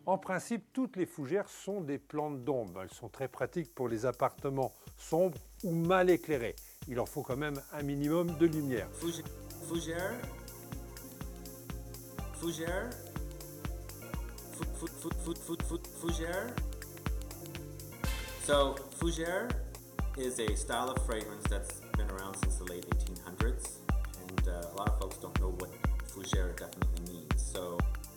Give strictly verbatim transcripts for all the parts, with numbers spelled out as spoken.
En principe, toutes les fougères sont des plantes d'ombre. Elles sont très pratiques pour les appartements sombres ou mal éclairés. Il en faut quand même un minimum de lumière. Fougère, fougère, fougère, fou- fou- fou- fou- fou- fougère. So, fougère is a style of fragrance that's been around since the late eighteen hundreds, and uh, a lot of folks don't know what fougère definitely means. So.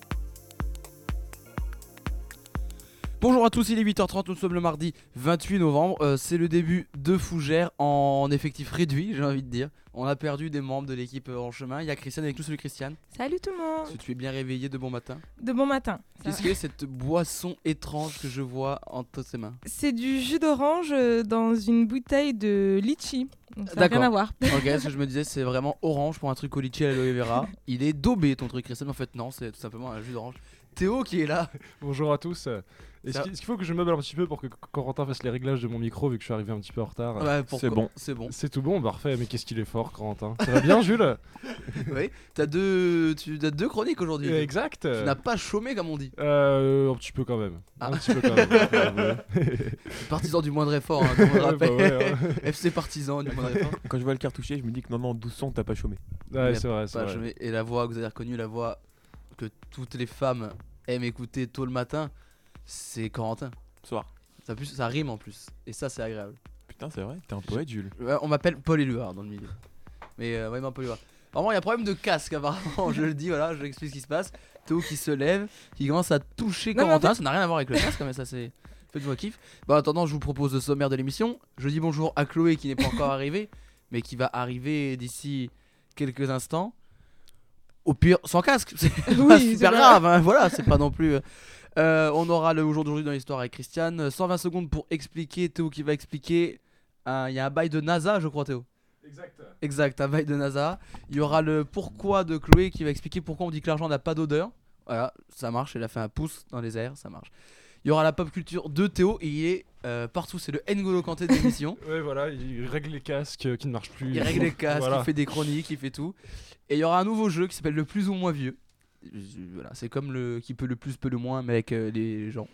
Bonjour à tous, il est huit heures trente, nous sommes le mardi vingt-huit novembre, euh, c'est le début de Fougère en effectif réduit, j'ai envie de dire. On a perdu des membres de l'équipe en chemin, il y a Christiane avec nous, salut Christiane. Salut tout le monde. Si tu es bien réveillé de bon matin. De bon matin. Qu'est-ce que c'est cette boisson étrange que je vois entre ses mains? C'est du jus d'orange euh, dans une bouteille de litchi. Donc ça n'a D'accord. rien à voir. Ok, ce que je me disais, c'est vraiment orange pour un truc au litchi à l'aloe vera. Il est daubé ton truc Christiane, en fait non, c'est tout simplement un jus d'orange. Théo qui est là. Bonjour à tous. Est-ce qu'il, est-ce qu'il faut que je meuble un petit peu pour que Corentin fasse les réglages de mon micro vu que je suis arrivé un petit peu en retard? Ouais, pourquoi- c'est bon. C'est bon. C'est tout bon, parfait. Mais qu'est-ce qu'il est fort, Corentin. Ça va bien, Jules? Oui, t'as deux, tu as deux chroniques aujourd'hui. Euh, Exact. Tu n'as pas chômé comme on dit. Euh, un petit peu quand même. Ah. Un petit peu quand même. faut avouer. Partisan du moindre effort, hein, comme on le rappelle. Bah ouais, hein. F C partisan du moindre effort. Quand je vois le cartouchier, je me dis que non, non, douze sons, t'as pas chômé. Ouais, c'est vrai, c'est Pas vrai. chômé. Et la voix que vous avez reconnue, la voix que toutes les femmes aiment écouter tôt le matin, c'est Corentin. Soir. Ça, plus, ça rime en plus. Et ça, c'est agréable. Putain, c'est vrai, t'es un poète, Jules. Ouais, on m'appelle Paul Éluard dans le milieu. Mais euh, ouais, non, Paul Éluard. Vraiment, il y a un problème de casque apparemment. Je le dis, voilà, je explique ce qui se passe. Théo qui se lève, qui commence à toucher Non, mais en Corentin. fait- Ça n'a rien à voir avec le casque, mais ça, c'est. Faites-moi kiff. Bah, en attendant, je vous propose le sommaire de l'émission. Je dis bonjour à Chloé qui n'est pas encore arrivée, mais qui va arriver d'ici quelques instants. Au pire, sans casque. C'est pas Oui, c'est super vrai. grave, hein, voilà, c'est pas non plus. euh, euh, on aura le jour d'aujourd'hui dans l'histoire avec Christiane. cent vingt secondes pour expliquer. Théo qui va expliquer. Euh, Il y a un bail de NASA, je crois, Théo. Exact. Exact, un bail de NASA. Il y aura le pourquoi de Chloé qui va expliquer pourquoi on dit que l'argent n'a pas d'odeur. Voilà, ça marche, elle a fait un pouce dans les airs, ça marche. Il y aura la pop culture de Théo et il est euh, partout, c'est le N'Golo Kanté de l'émission. Ouais, voilà, il règle les casques euh, qui ne marchent plus. Il règle les casques, Voilà. il fait des chroniques, il fait tout. Et il y aura un nouveau jeu qui s'appelle le plus ou moins vieux. Je- Voilà, c'est comme le qui peut le plus, peut le moins, mais avec euh, les gens.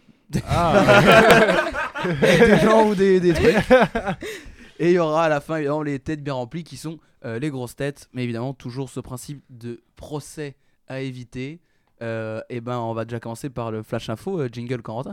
Ah. Avec des gens ou des, des trucs. Et il y aura à la fin évidemment les têtes bien remplies qui sont euh, les grosses têtes, mais évidemment toujours ce principe de procès à éviter. Euh, et ben on va déjà commencer par le flash info, euh, jingle Corentin.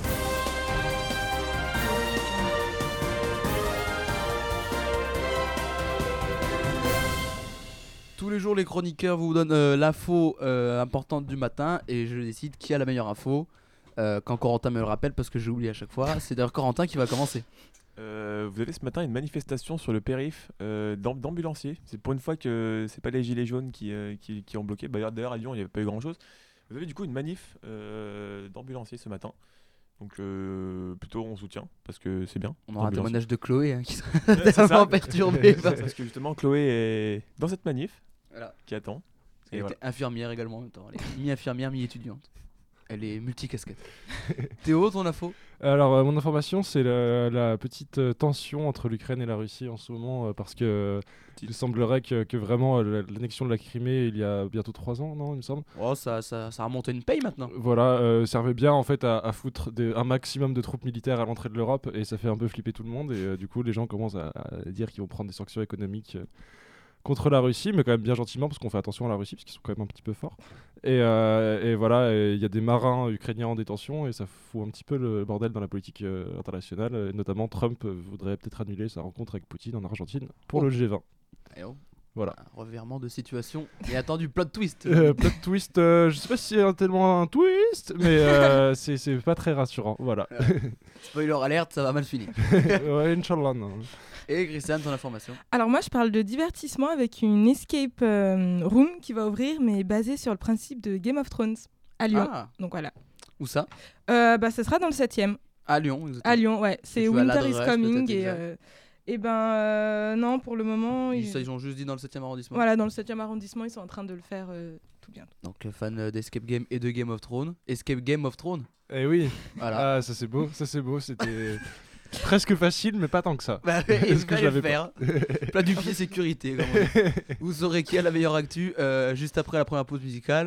Tous les jours les chroniqueurs vous donnent euh, l'info euh, importante du matin et je décide qui a la meilleure info. Euh, quand Corentin me le rappelle parce que j'oublie à chaque fois, c'est d'ailleurs Corentin qui va commencer. Euh, vous avez ce matin une manifestation sur le périph' euh, d'am- d'ambulanciers. C'est pour une fois que c'est pas les gilets jaunes qui, euh, qui, qui ont bloqué. Bah, d'ailleurs à Lyon il n'y avait pas eu grand chose. Vous avez du coup une manif euh, d'ambulanciers ce matin. Donc euh, plutôt on soutient parce que c'est bien. On aura un Ambulanciers. témoignage de Chloé hein, qui sera Ouais, c'est tellement ça. perturbée. C'est ça, parce que justement Chloé est dans cette manif Voilà. qui attend. Elle Et était voilà. infirmière également en même temps. Elle est mi-infirmière, mi-étudiante. Elle est multicasquette. Théo, ton info? Alors, euh, mon information, c'est la, la petite euh, tension entre l'Ukraine et la Russie en ce moment, euh, parce que euh, il semblerait que, que vraiment euh, l'annexion de la Crimée, il y a bientôt trois ans, non, il me semble. Oh, ça, ça, ça remonte à une paye maintenant. Voilà, euh, servait bien en fait à, à foutre des- un maximum de troupes militaires à l'entrée de l'Europe, et ça fait un peu flipper tout le monde, et euh, du coup, les gens commencent à, à dire qu'ils vont prendre des sanctions économiques euh, contre la Russie, mais quand même bien gentiment, parce qu'on fait attention à la Russie, parce qu'ils sont quand même un petit peu forts. Et, euh, et voilà, et il y a des marins ukrainiens en détention, et ça fout un petit peu le bordel dans la politique euh, internationale, et notamment Trump euh, voudrait peut-être annuler sa rencontre avec Poutine en Argentine pour Oh. le G vingt. Eh oh, Voilà. un revirement de situation. Et attendu, plot twist. Euh, plot twist, euh, je sais pas si c'est tellement un twist, mais euh, c'est c'est pas très rassurant, voilà. Spoiler alerte, ça va mal finir. Ouais, Inch'Allah. non. Et Christiane, ton information? Alors moi je parle de divertissement avec une escape euh, room qui va ouvrir mais basée sur le principe de Game of Thrones à Lyon. Ah, Donc voilà. où ça? Euh, bah ça sera dans le septième. À Lyon. exactement. À Lyon, ouais. C'est tu as Winter is l'adresse, Coming peut-être, et exact. euh, et ben euh, non pour le moment Ils, ils- ça, ils ont juste dit dans le septième arrondissement. voilà dans le septième arrondissement ils sont en train de le faire euh, tout bientôt. Donc euh, fan euh, d'Escape Game et de Game of Thrones. Escape Game of Thrones. Eh oui, Voilà. ah, ça c'est beau, ça c'est beau, c'était presque facile, mais pas tant que ça. Bah, Est-ce que il je l'avais faire. Plat du pied sécurité. Comme on dit. Vous saurez qui a la meilleure actu euh, juste après la première pause musicale.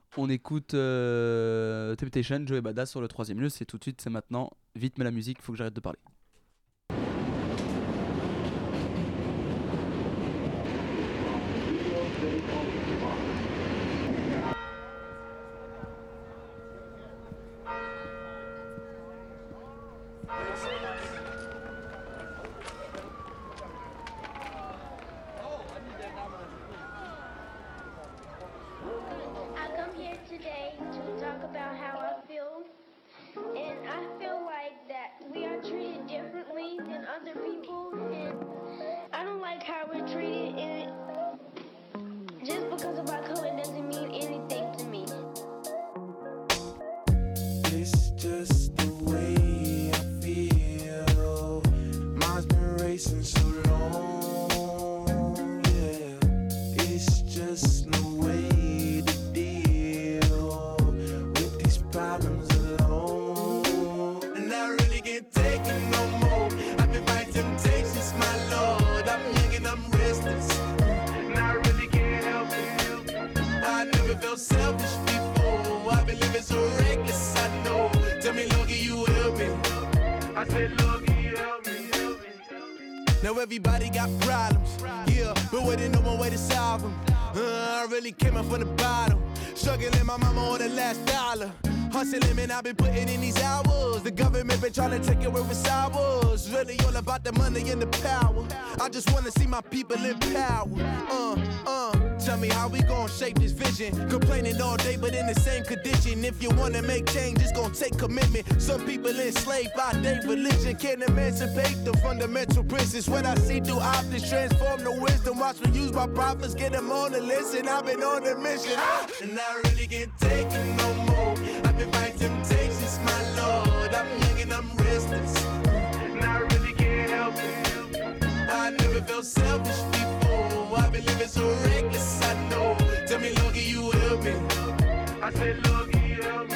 On écoute euh, Temptation, Joey Badass sur le troisième lieu. C'est tout de suite, c'est maintenant. Vite, mais la musique, faut que j'arrête de parler. Everybody got problems, yeah, but waiting no one way to solve them. Uh, I really came up from the bottom, struggling my mama on the last dollar. Hustling, man, I've been putting in these hours. The government been trying to take away what's ours. Really all about the money and the power. I just wanna see my people in power. Uh, uh, tell me how we gon' shape this vision. Complaining all day, but in the same condition. If you wanna make change, it's gon' take commitment. Some people enslaved by their religion can't emancipate the fundamental principles. What I see through optics transform the wisdom. Watch me use my prophets, get them on the list, and I've been on the mission. And I really can't take it no more. I've been fighting temptations, my lord. I'm young and I'm restless, and I really can't help it. I never felt selfish before. I've been living so reckless, I know. Tell me, Lord, can you help me? I said, Lord, can you help me?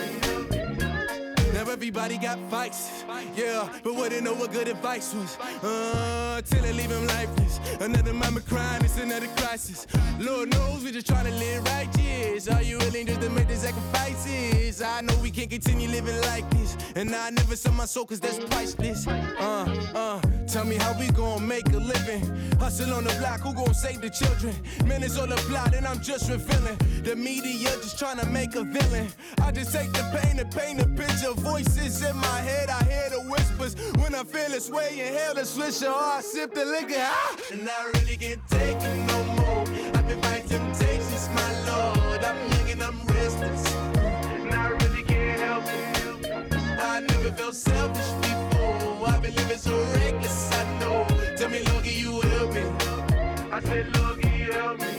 Now everybody got vices, yeah, but wouldn't know what good advice was. Uh, till it leave him lifeless. Another mama crying, it's another crisis. Lord knows we just trying to live righteous. Are you willing just to make the sacrifices? I know we can't continue living like this, and I never sell my soul cause that's priceless. Uh, uh, tell me how we gon' make a living. Hustle on the block, who gon' save the children? Minutes on the plot and I'm just revealing. The media just trying to make a villain. I just take the pain and paint a picture. Voices in my head, I hear the whispers. When I feel this way, inhale the swisher, or I sip the liquor. Ah! And I really can't take it no more. I've been fighting temptations, my lord. I'm young and I'm restless, and I really can't help it. I never felt selfish before. I've been living so reckless, I know. Tell me, Lord, can you help me? I said, Lord, can you help me?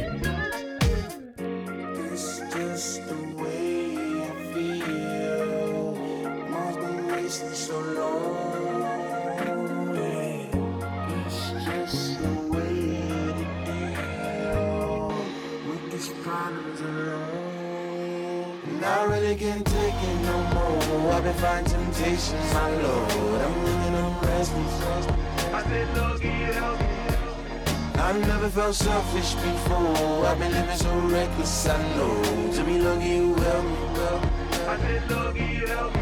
It's just the way I feel. Mom's been wasting so long. Yeah. It's just the way to deal with these problems alone. And I really can't take it no more. I've been fighting temptations, my lord. I'm living on restless. I said, Lord, can you help me? I've never felt selfish before. I've been living so reckless, I know. To me, Lord, can you help me? I said, Lord, can you help me?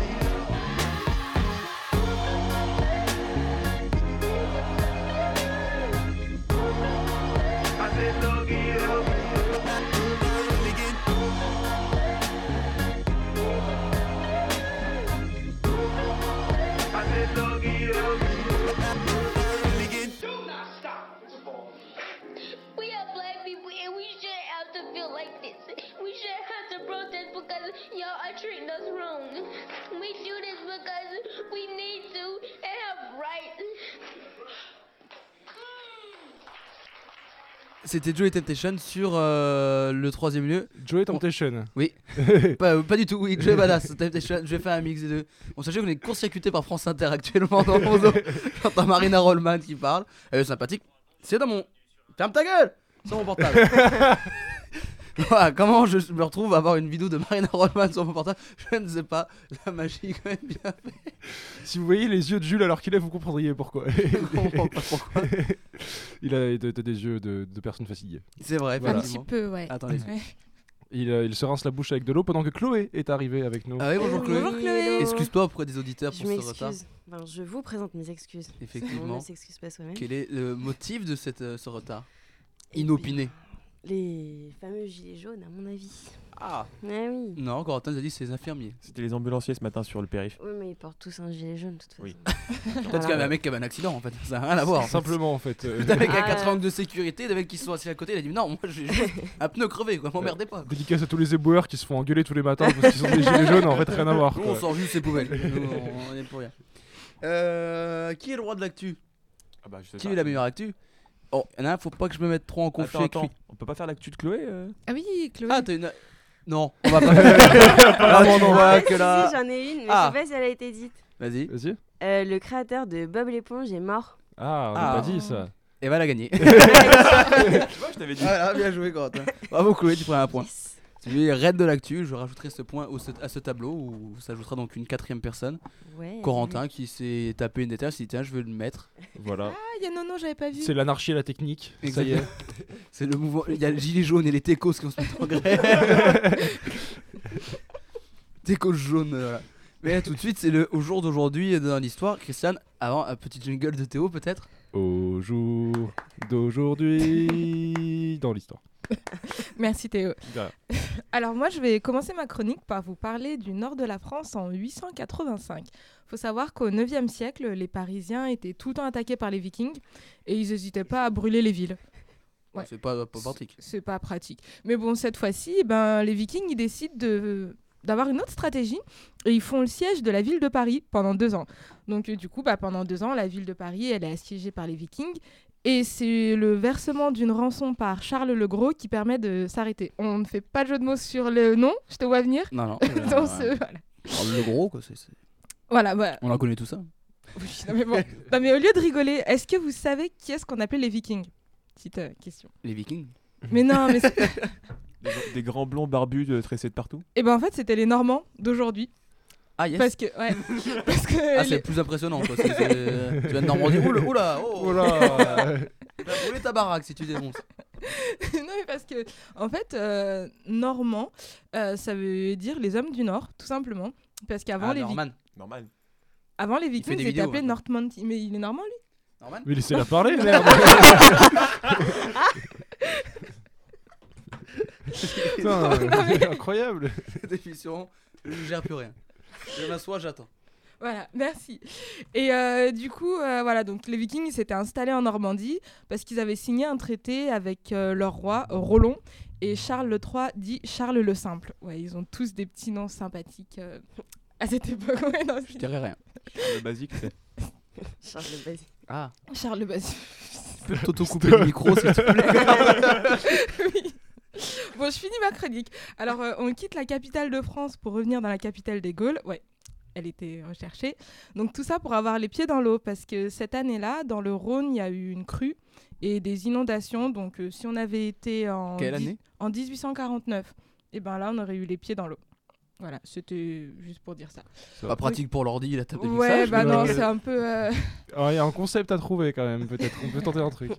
I said, Lord, can you help me? I said, Lord, can you help me? We are black people and we shouldn't have to feel like this. We shouldn't have to protest because y'all are treating us wrong. We do this because we need to and have rights. C'était Joey Temptation sur euh, le troisième lieu. Joey Temptation. Oui. pas, pas du tout, oui. Joey Badass, Temptation. Je vais faire un mix des deux. On sachez qu'on est court-circuité par France Inter actuellement dans mon dos. J'entends Marina Rollman qui parle. Elle est sympathique. C'est dans mon. Ferme ta gueule! Sur mon portable. Voilà, comment je me retrouve à avoir une vidéo de Marina Rollman sur mon portable? Je ne sais pas. La magie est quand même bien faite. Si vous voyez les yeux de Jules alors qu'il est, vous comprendriez pourquoi. Je comprends pas pourquoi. Il a des, des yeux de, de personnes fatiguées. C'est vrai, Voilà. Un petit peu, ouais. Attendez. Ouais. Il, euh, il se rince la bouche avec de l'eau pendant que Chloé est arrivée avec nous. Ah oui, bonjour Oui, Chloé. bonjour, Chloé. Excuse-toi auprès des auditeurs Je pour ce retard. m'excuse. Ben, je vous présente mes excuses. Effectivement. On ne s'excuse pas soi-même. Quel est le motif de cette, euh, ce retard inopiné? Les fameux gilets jaunes, à mon avis. Ah Ah oui. non, Corentin nous a dit c'est les infirmiers. C'était les ambulanciers ce matin sur le périph'. Oui, mais ils portent tous un gilet jaune, de toute façon. Oui. Peut-être qu'il y avait un mec qui avait un accident en fait, ça n'a rien à voir. Simplement en fait. euh, Le mec avec Ah. un triangle de sécurité, des mecs qui sont assis à côté, il a dit non, moi j'ai juste un pneu crevé, quoi, m'emmerdez pas. Dédicace à tous les éboueurs qui se font engueuler tous les matins parce qu'ils ont des gilets jaunes, en fait rien à voir. Nous quoi. on sort juste ses poubelles, nous on, on est pour rien. Euh, qui est le roi de l'actu? Ah bah, je sais Qui pas. est la meilleure actu? Oh, y'en a un, faut pas que je me mette trop en conflit Attends, avec attends. lui. On peut pas faire l'actu de Chloé euh Ah oui, Chloé. Ah, t'as une. Non, on va pas faire. Ah, tu vois Ah, que si, là. si, j'en ai une, mais Ah. je sais pas si elle a été dite. Vas-y, Vas-y. Euh, le créateur de Bob l'éponge est mort. Ah, on Ah. n'a pas dit ça. Eva l'a gagné. Tu vois, je t'avais dit. Voilà, bien joué, Corentin. Bravo, Chloé, tu prends un point. Yes. Tu es reine de l'actu, je rajouterai ce point au- à ce tableau où s'ajoutera donc une quatrième personne, Ouais. Corentin, qui s'est tapé une déterre, s'est dit tiens, je veux le mettre. Voilà. Ah, il y a Nono, j'avais pas vu. C'est l'anarchie et la technique. Ça y est. C'est le mouvement. Il y a le gilet jaune et les techos qui vont se mettre en grève. Techos jaunes, voilà. Mais tout de suite, c'est le au jour d'aujourd'hui dans l'histoire. Christiane, avant un petit jingle de Théo peut-être. Au jour d'aujourd'hui dans l'histoire. Merci Théo. De rien. Alors moi, je vais commencer ma chronique par vous parler du nord de la France en huit cent quatre-vingt-cinq. Faut savoir qu'au neuvième siècle, les Parisiens étaient tout le temps attaqués par les Vikings et ils n'hésitaient pas à brûler les villes. Ouais. C'est pas, pas pratique. C'est pas pratique. Mais bon, cette fois-ci, eh ben, les Vikings ils décident de d'avoir une autre stratégie et ils font le siège de la ville de Paris pendant deux ans. Donc euh, du coup, bah, pendant deux ans, la ville de Paris, elle est assiégée par les Vikings et c'est le versement d'une rançon par Charles le Gros qui permet de s'arrêter. On ne fait pas de jeu de mots sur le nom, je te vois venir. Non, non. Dans ce- voilà. Alors, le gros, quoi. c'est- c'est- Voilà, voilà. On en connaît tout ça. Oui, non, mais bon. Non, mais au lieu de rigoler, est-ce que vous savez qui est-ce qu'on appelait les Vikings? Petite euh, question. Les Vikings. Mais non, mais c'est- Des, des grands blonds barbus de tressés de partout. eh ben en fait, c'était les Normands d'aujourd'hui. Ah, yes. Parce que, ouais. Parce que Ah, les- c'est le plus impressionnant, quoi. C'est- c'est- Tu viens de Normandie. Oula, oula, oh. Oh là. Tu vas brûler ta baraque si tu démontes. non, mais parce que, en fait, euh, Normand, euh, ça veut dire les hommes du Nord, tout simplement. Parce qu'avant, Ah, les, Vi- Norman. Normal. avant les fait Vikings, des ils étaient vidéos, appelés maintenant. Northmont. Mais il est normand, lui? Norman. Mais laissez-la parler, merde. Putain, euh, incroyable. Cette émission, je gère plus rien. Je m'assois, j'attends. Voilà, merci. Et euh, du coup, euh, voilà, donc les Vikings ils s'étaient installés en Normandie parce qu'ils avaient signé un traité avec euh, leur roi, euh, Rollon, et Charles le Trois dit Charles le Simple. Ouais, ils ont tous des petits noms sympathiques euh, à cette époque. Ouais, non, Je dirais rien. Le basique, c'est. Charles le basique. Ah, Charles le Basique. tu peux t'auto-couper le micro s'il te plaît. Oui. Bon, je finis ma chronique. Alors, euh, on quitte la capitale de France pour revenir dans la capitale des Gaules. Ouais, elle était recherchée. Donc, tout ça pour avoir les pieds dans l'eau. Parce que cette année-là, dans le Rhône, il y a eu une crue et des inondations. Donc, euh, si on avait été en, Quelle dix- année en dix-huit cent quarante-neuf, et ben là, on aurait eu les pieds dans l'eau. Voilà, c'était juste pour dire ça. Pas pratique pour l'ordi, la table de Ouais, mixage. bah mais- non, euh, c'est un peu... euh, Alors, il y a un concept à trouver quand même, peut-être. On peut tenter un truc.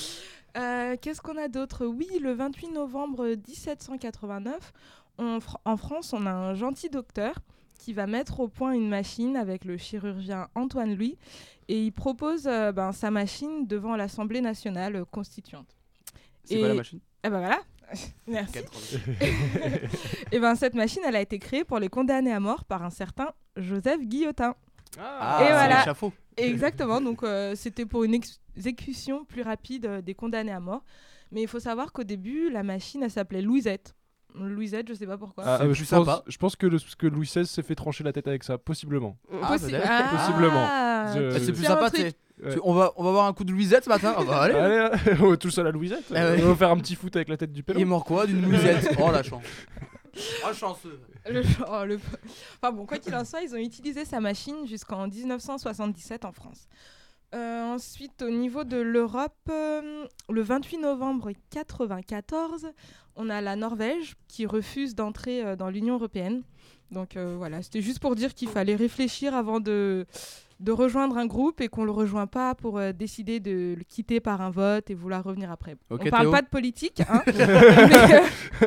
Euh, Qu'est-ce qu'on a d'autre? Oui, le vingt-huit novembre dix-sept cent quatre-vingt-neuf, on fr- en France, on a un gentil docteur qui va mettre au point une machine avec le chirurgien Antoine Louis et il propose euh, ben, sa machine devant l'Assemblée nationale euh, constituante. C'est Et- quoi la machine Eh ben voilà, merci. quatre-vingts. Et ben cette machine, elle a été créée pour les condamnés à mort par un certain Joseph Guillotin. Ah, Et c'est voilà. l'échafaud. Exactement, donc euh, c'était pour une ex- exécution plus rapide euh, des condamnés à mort. Mais il faut savoir qu'au début, la machine, elle s'appelait Louisette. Louisette, je sais pas pourquoi. Ah, C'est euh, plus je, sympa. pense, je pense que, le, que Louis seize s'est fait trancher la tête avec ça, possiblement. Ah, Possi- peut-être. Ah, Possiblement. Bah, Je- c'est plus Tiens, un sympa, truc. tu sais. Ouais. Tu- On va, on va voir un coup de Louisette ce matin. On va aller. Allez, on va tout seul à Louisette. Ah ouais. On va faire un petit foot avec la tête du Il est pélo. mort quoi d'une Louisette? Oh la chance. Oh chanceux. Le, oh, le- Enfin bon, quoi qu'il en soit, ils ont utilisé sa machine jusqu'en dix-neuf cent soixante-dix-sept en France. Euh, ensuite, au niveau de l'Europe, euh, le vingt-huit novembre quatre-vingt-quatorze, on a la Norvège qui refuse d'entrer euh, dans l'Union européenne. Donc euh, voilà, c'était juste pour dire qu'il fallait réfléchir avant de, de rejoindre un groupe et qu'on ne le rejoint pas pour euh, décider de le quitter par un vote et vouloir revenir après. Ok, on parle Théo. pas de politique, hein, mais, euh,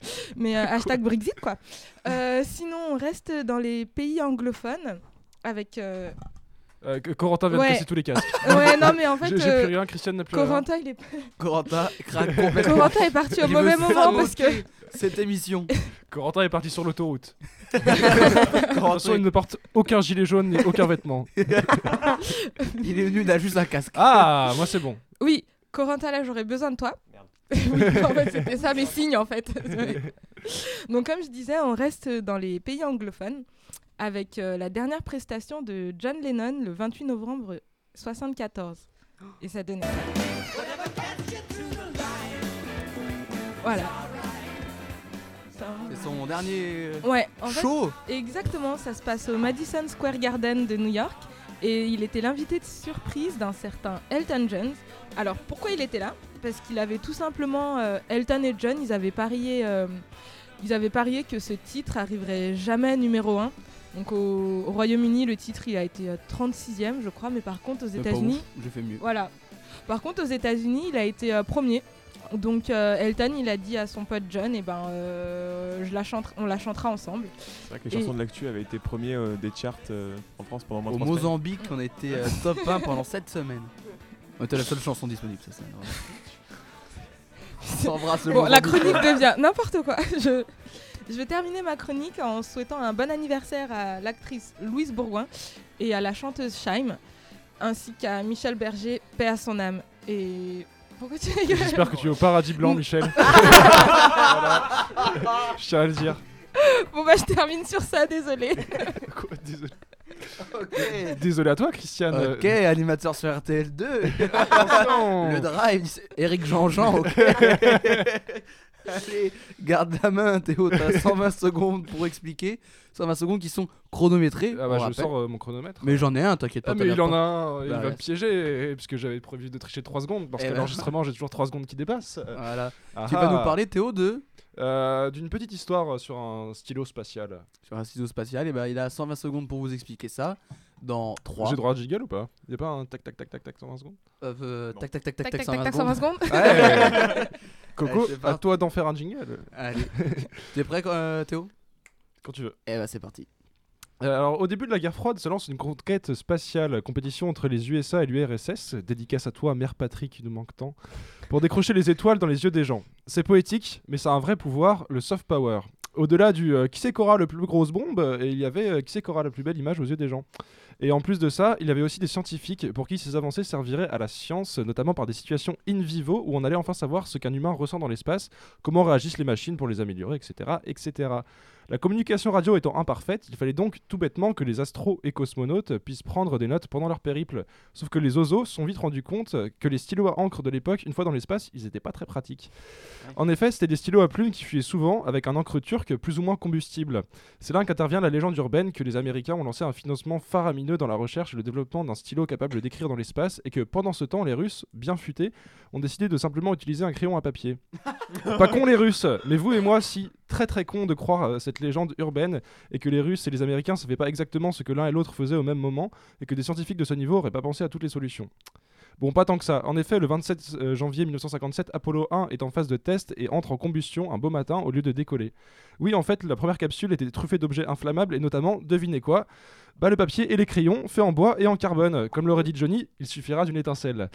Mais euh, hashtag Brexit, quoi. Euh, sinon, on reste dans les pays anglophones avec... Euh... Euh, que Corentin vient Ouais. de casser tous les casques. Ouais, non, mais en fait, J'ai j'ai euh, plus rien, Christiane n'a plus rien. Corentin, il est... Corentin craque complètement. Corentin est parti au Il mauvais veut moment parce que... saboter cette émission. Corentin est parti sur l'autoroute. De toute façon, il ne porte aucun gilet jaune ni aucun vêtement. Il est venu, il a juste un casque. Ah, moi c'est bon. Oui, Corentin, là, j'aurais besoin de toi. Oui, en fait, c'était ça mes signes, en fait. Donc, comme je disais, on reste dans les pays anglophones avec euh, la dernière prestation de John Lennon le vingt-huit novembre soixante-quatorze. Et ça donnait ça. Voilà. Ça- C'est son dernier Ouais, en fait, show. exactement, ça se passe au Madison Square Garden de New York et il était l'invité de surprise d'un certain Elton John. Alors pourquoi il était là ? Parce qu'il avait tout simplement euh, Elton et John, ils avaient parié, euh, ils avaient parié que ce titre arriverait jamais numéro un. Donc au, au Royaume-Uni, le titre il a été euh, trente-sixième, je crois, mais par contre aux C'est pas États-Unis, ouf, j'ai fait mieux. voilà. Par contre aux États-Unis, il a été euh, premier. Donc euh, Elton, il a dit à son pote John, et ben, euh, je la chante, on la chantera ensemble. C'est vrai que les Et- chansons de l'actu avaient été premiers euh, des charts euh, en France pendant moins de Au trois semaines. Mozambique, on a été euh, top un pendant sept semaines. On était la seule chanson disponible, ça. ça On s'embrasse le Bon, la Mozambique. chronique devient n'importe quoi. Je, je vais terminer ma chronique en souhaitant un bon anniversaire à l'actrice Louise Bourgoin et à la chanteuse Shaim, ainsi qu'à Michel Berger, paix à son âme. Et pourquoi tu rigoles ? J'espère que tu es au paradis blanc, Michel. Voilà. Je tiens à le dire. Bon bah je termine sur ça, désolé. Quoi, désolé. Ok. Désolé à toi, Christiane. Ok, animateur sur R T L deux. Attention. Le drive, c'est Eric Jean-Jean, ok. Allez, garde la main, Théo, t'as cent vingt secondes pour expliquer. cent vingt secondes qui sont chronométrées. Ah on bah, je rappelle. sors euh, mon chronomètre. Mais j'en ai un, t'inquiète pas. Ah, t'as mais il l'air en pas- a un, il Bah, va me ouais. piéger, et- parce que j'avais prévu de tricher trois secondes, parce Eh qu'à ben. l'enregistrement j'ai toujours trois secondes qui dépassent. Voilà. Ah Tu vas ah. nous parler, Théo, de. Euh, d'une petite histoire sur un stylo spatial. Sur un ciseau spatial, et ben il a cent vingt secondes pour vous expliquer ça. Dans trois. J'ai droit à jiggle ou pas? Y'a pas un tac tac tac tac tac cent vingt secondes? Euh, euh, tac tac tac tac Tac tac tac tac cent vingt tac, cent vingt secondes. secondes. Ouais. Coco, Allez, c'est à parti. toi d'en faire un jingle Allez. T'es prêt, euh, Théo? quand tu veux. Eh ben c'est parti. Euh, Alors, au début de la guerre froide se lance une conquête spatiale, compétition entre les U S A et l'U R S S, dédicace à toi, mère patrie qui nous manque tant, pour décrocher les étoiles dans les yeux des gens. C'est poétique, mais ça a un vrai pouvoir, le soft power. Au-delà du euh, qui c'est qu'aura le plus grosse bombe, euh, et il y avait euh, qui c'est qu'aura la plus belle image aux yeux des gens. Et en plus de ça, il y avait aussi des scientifiques pour qui ces avancées serviraient à la science, notamment par des situations in vivo où on allait enfin savoir ce qu'un humain ressent dans l'espace, comment réagissent les machines pour les améliorer, et cetera, et cetera. La communication radio étant imparfaite, il fallait donc tout bêtement que les astros et cosmonautes puissent prendre des notes pendant leur périple. Sauf que les osos se sont vite rendus compte que les stylos à encre de l'époque, une fois dans l'espace, ils n'étaient pas très pratiques. En effet, c'était des stylos à plumes qui fuyaient souvent avec un encre turc plus ou moins combustible. C'est là qu'intervient la légende urbaine que les Américains ont lancé un financement faramineux dans la recherche et le développement d'un stylo capable d'écrire dans l'espace, et que pendant ce temps, les Russes, bien futés, ont décidé de simplement utiliser un crayon à papier. Pas con les Russes, mais vous et moi, si, très très con de croire euh, cette légende urbaine, et que les Russes et les Américains ne savaient pas exactement ce que l'un et l'autre faisaient au même moment, et que des scientifiques de ce niveau n'auraient pas pensé à toutes les solutions. Bon, pas tant que ça. En effet, le vingt-sept euh, janvier mille neuf cent cinquante-sept, Apollo un est en phase de test et entre en combustion un beau matin au lieu de décoller. Oui, en fait, la première capsule était truffée d'objets inflammables et notamment, devinez quoi? Bah, le papier et les crayons, faits en bois et en carbone. Comme l'aurait dit Johnny, il suffira d'une étincelle.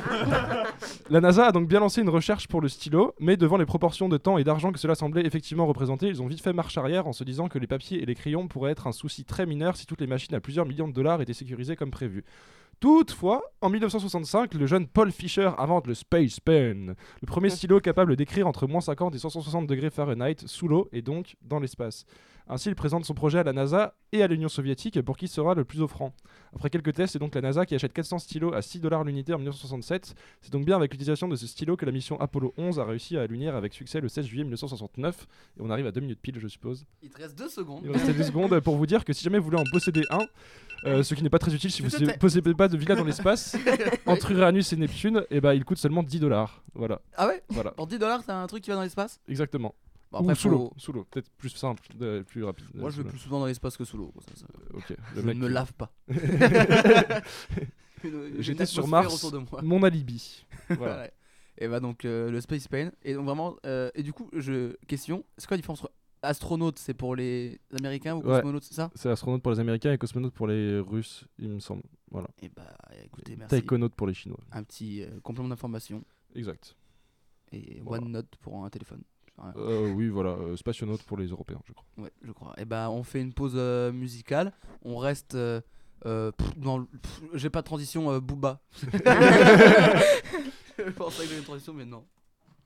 La NASA a donc bien lancé une recherche pour le stylo, mais devant les proportions de temps et d'argent que cela semblait effectivement représenter, ils ont vite fait marche arrière en se disant que les papiers et les crayons pourraient être un souci très mineur si toutes les machines à plusieurs millions de dollars étaient sécurisées comme prévu. Toutefois, en mille neuf cent soixante-cinq, le jeune Paul Fisher invente le Space Pen, le premier stylo capable d'écrire entre moins cinquante et cent soixante degrés Fahrenheit sous l'eau et donc dans l'espace. Ainsi, il présente son projet à la NASA et à l'Union soviétique pour qui sera le plus offrant. Après quelques tests, c'est donc la NASA qui achète quatre cents stylos à six dollars l'unité en mille neuf cent soixante-sept. C'est donc bien avec l'utilisation de ce stylo que la mission Apollo onze a réussi à allumer avec succès le seize juillet mille neuf cent soixante-neuf. Et on arrive à deux minutes pile, je suppose. Il te reste deux secondes. Il me restait deux secondes pour vous dire que si jamais vous voulez en posséder un, euh, ce qui n'est pas très utile si vous Tout ne à fait. possédez pas de villa dans l'espace, entre Uranus et Neptune, et bah, il coûte seulement dix dollars. Voilà, Ah ouais? voilà, Pour dix dollars, t'as un truc qui va dans l'espace? exactement. Bon, Ou après, sous faut- l'eau, sous l'eau, peut-être plus simple, de- plus rapide. Moi, je vais Sous plus souvent dans l'espace que sous l'eau. ça, ça- l'eau. Ok, Je le ne mec. me lave pas. Une- une J'étais sur atmosphère Mars, autour de moi. mon alibi. Voilà. Ouais. Et bah donc euh, le Space Pain. Et donc vraiment, euh, et du coup, je question, c'est quoi la différence entre astronaute, c'est pour les Américains ou Ouais. cosmonaute, c'est ça? C'est astronaute pour les Américains et cosmonaute pour les Russes, il me semble. Voilà. Et bah écoutez, merci. Taïkonaute pour les Chinois. Un petit euh, complément d'information. Exact. Et Voilà. OneNote pour un téléphone. Ouais. Euh, oui, voilà. Euh, spationaute pour les Européens, je crois. Ouais, je crois. Et bah on fait une pause euh, musicale. On reste euh, euh, pff, dans le- pff, j'ai pas de transition euh, Booba. Je pensais que j'avais une transition mais non.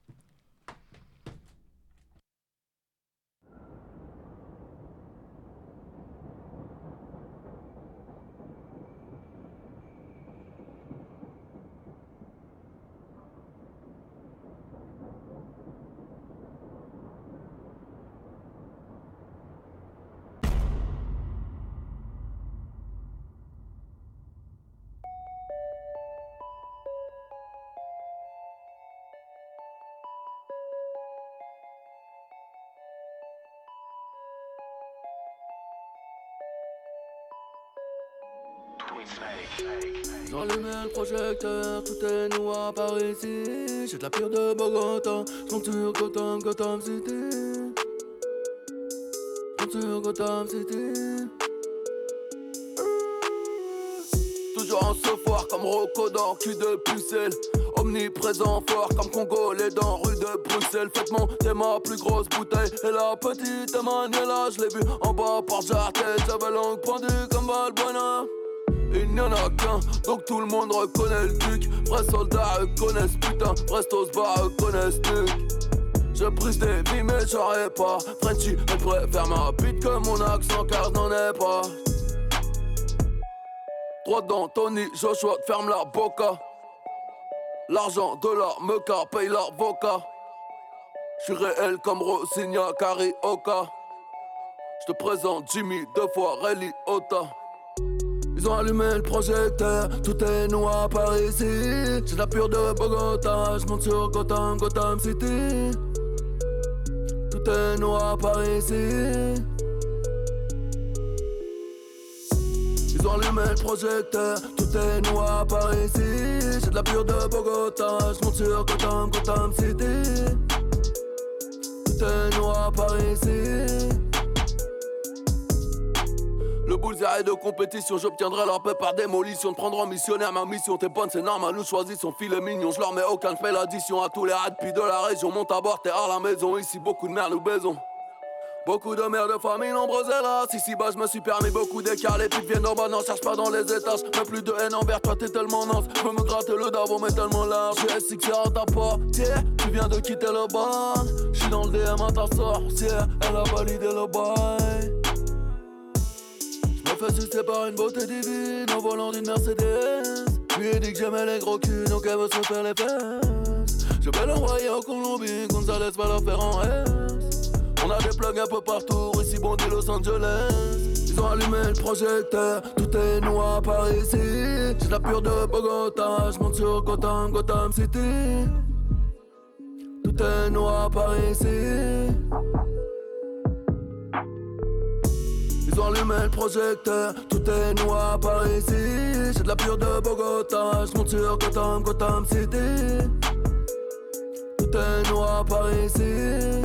J'ai allumé le projecteur, tout est noir par ici. J'ai de la pire de Bogota, j'monte sur Gotham, Gotham City. J'monte sur Gotham City. Toujours en se foire comme Rocco dans cul de pucelle. Omniprésent fort comme Congolais dans rue de Bruxelles. Faites monter ma plus grosse bouteille. Et la petite Emmanuela, je l'ai vue en bas par Jartet. J'avais langue pendue comme Balbuena. Il n'y en a qu'un, donc tout le monde reconnaît le duc. Vrais soldats eux connaissent putain, restos bas eux connaissent duc. Je brise des vies mais j'aurais pas Frenchy, elle préfère ma bite que mon accent car je n'en ai pas. Droit d'Anthony, Joshua ferme la boca. L'argent de la meca paye l'avocat. J'suis réel comme Rosigna, Carioca. J'te présente Jimmy, deux fois Rally Ota. Ils ont allumé le projecteur, tout est noir par ici. J'ai de la pure de Bogota, j'monte sur Gotham, Gotham City. Tout est noir par ici. Ils ont allumé le projecteur, tout est noir par ici. J'ai de la pure de Bogota, j'monte sur Gotham, Gotham City. Tout est noir par ici. Le bullseye de compétition, j'obtiendrai leur paix par démolition. Te prendre en missionnaire, ma mission t'es bonne, c'est normal, nous choisissons filet mignon. Je leur mets aucun, j'fais l'addition à tous les radpis de la région. Monte à bord, t'es à la maison, ici beaucoup de merde nous baisons. Beaucoup de mères de famille nombreuses hélas. Ici bas je me suis permis beaucoup d'écarts. Les putes viennent d'en bas, n'en cherche pas dans les étages. Mais plus de haine envers toi, t'es tellement naze. Je veux me gratter le davo mais tellement large. J'ai S X R à ta portière, tu viens de quitter le bar. J'suis dans le D M à ta sorcière, elle a validé le bail. Me fais sucer par une beauté divine en volant d'une Mercedes. Lui ai dit que j'aimais les gros culs, donc elle veut se faire les fesses. Je vais l'envoyer en Colombie, Gonzalez va la faire en S. On a des plugs un peu partout, ici bon dit Los Angeles. Ils ont allumé le projecteur, tout est noir par ici. J'ai de la pure de Bogota, j'monte sur Gotham, Gotham City. Tout est noir par ici. Ils ont allumé le projecteur, tout est noir par ici. J'ai de la pure de Bogota, j'monte sur Gotham, Gotham City. Tout est noir par ici.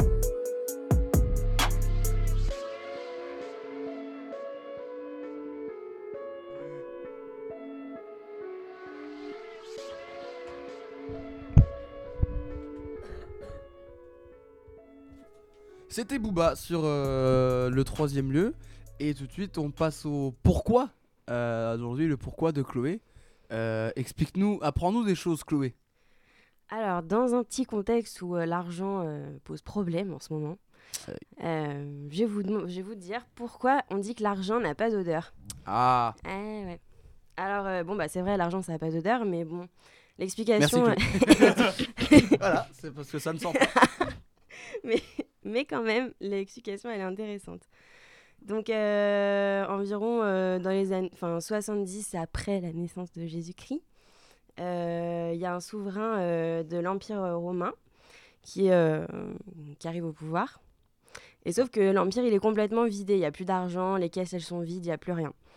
C'était Booba sur euh, le troisième lieu. Et tout de suite, on passe au pourquoi. Euh, Aujourd'hui, le pourquoi de Chloé. Euh, Explique-nous, apprends-nous des choses, Chloé. Alors, dans un petit contexte où euh, l'argent euh, pose problème en ce moment, Euh, euh, je, vais vous dem- je vais vous dire pourquoi on dit que l'argent n'a pas d'odeur. Ah, Eh ouais. Alors, euh, bon, bah c'est vrai, l'argent, ça n'a pas d'odeur, mais bon, l'explication... Merci, voilà, c'est parce que ça ne sent pas. mais, mais quand même, l'explication, elle est intéressante. Donc, euh, environ euh, dans les années enfin, soixante-dix après la naissance de Jésus-Christ, il euh, y a un souverain euh, de l'Empire romain qui, euh, qui arrive au pouvoir. Et sauf que l'Empire, il est complètement vidé. Il n'y a plus d'argent, les caisses, elles sont vides, il n'y a plus rien.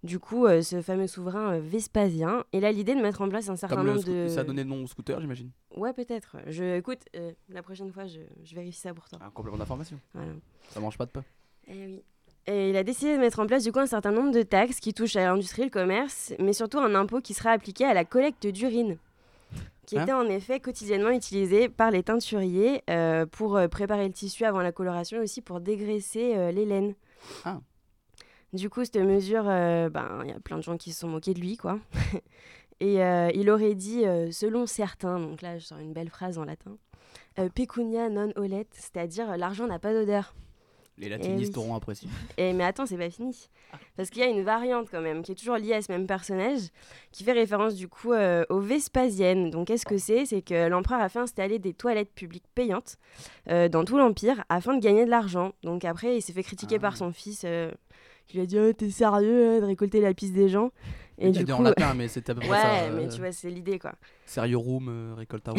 Du coup, euh, ce fameux souverain euh, Vespasien, il a l'idée de mettre en place un certain Comme le nombre sco- de... Ça a donné le nom au scooter, j'imagine. Ouais, peut-être. Je, écoute, euh, la prochaine fois, je, je vérifie ça pour toi. Un complément d'information. Voilà. Ça mange pas de pain. Eh oui. Et il a décidé de mettre en place du coup un certain nombre de taxes qui touchent à l'industrie, le commerce, mais surtout un impôt qui sera appliqué à la collecte d'urine, qui Hein était en effet quotidiennement utilisé par les teinturiers euh, pour euh, préparer le tissu avant la coloration et aussi pour dégraisser euh, les laines. Ah. Du coup, cette mesure, euh, ben, il y a plein de gens qui se sont moqués de lui, quoi. Et euh, il aurait dit, euh, selon certains, donc là je sors une belle phrase en latin, euh, pecunia non olet, c'est-à-dire euh, l'argent n'a pas d'odeur. Les latinistes Eh oui. auront apprécié. Et mais attends, c'est pas fini. Parce qu'il y a une variante quand même, qui est toujours liée à ce même personnage, qui fait référence du coup euh, aux Vespasiennes. Donc qu'est-ce que c'est ? C'est que l'empereur a fait installer des toilettes publiques payantes euh, dans tout l'Empire afin de gagner de l'argent. Donc après, il s'est fait critiquer Ah. par son fils, euh, qui lui a dit oh, « T'es sérieux hein, de récolter la pisse des gens ?» Et Il du a dit coup... en latin, mais c'est à peu près ouais, ça. euh, mais tu vois, c'est l'idée quoi. Seriorum, euh, recoltarum.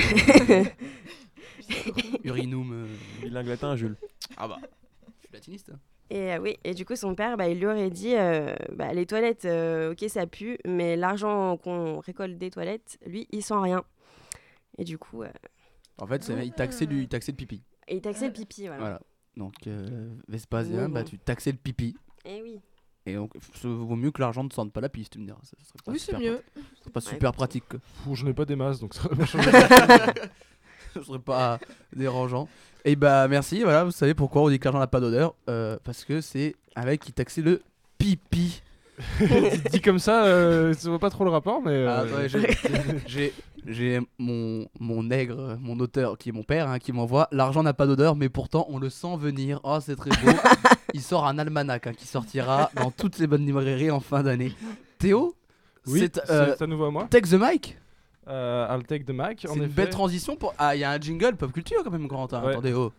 Urinum. euh. Bilingue latin, Jules. Ah bah, je suis latiniste. Et euh, oui, et du coup, son père, bah, il lui aurait dit euh, bah, les toilettes, euh, ok, ça pue, mais l'argent qu'on récolte des toilettes, lui, il sent rien. Et du coup, euh, En fait, c'est- il taxait du, il taxait le pipi. et il taxait le pipi, voilà. Voilà. Donc, euh, Vespasien, Mais bah, bon. tu taxais le pipi. Et oui. Et donc, ça vaut mieux que l'argent ne sente pas la piste, tu me diras. Ça serait pas Oui, c'est super mieux. pratique. Ce serait pas Ouais, super écoute. pratique. Quoi. Pff, je n'ai pas des masses, donc ça va pas changer. Ce serait pas dérangeant. Et bah, merci. Voilà, vous savez pourquoi on dit que l'argent n'a pas d'odeur. Euh, parce que c'est un mec qui taxait le pipi. dit, dit comme ça, euh, ça voit pas trop le rapport, mais. euh, Ah, attendez, j'ai- j'ai j'ai mon, mon nègre, mon auteur, qui est mon père, hein, qui m'envoie l'argent n'a pas d'odeur, mais pourtant on le sent venir. Oh, c'est très beau. Il sort un almanach hein, qui sortira dans toutes les bonnes librairies en fin d'année. Théo, oui, c'est c'est euh, à nouveau à moi. Take the mic. Euh, I'll take the mic. C'est en une effet. belle transition pour. Ah, il y a un jingle pop culture quand même, Corentin. Ouais. Attendez, oh.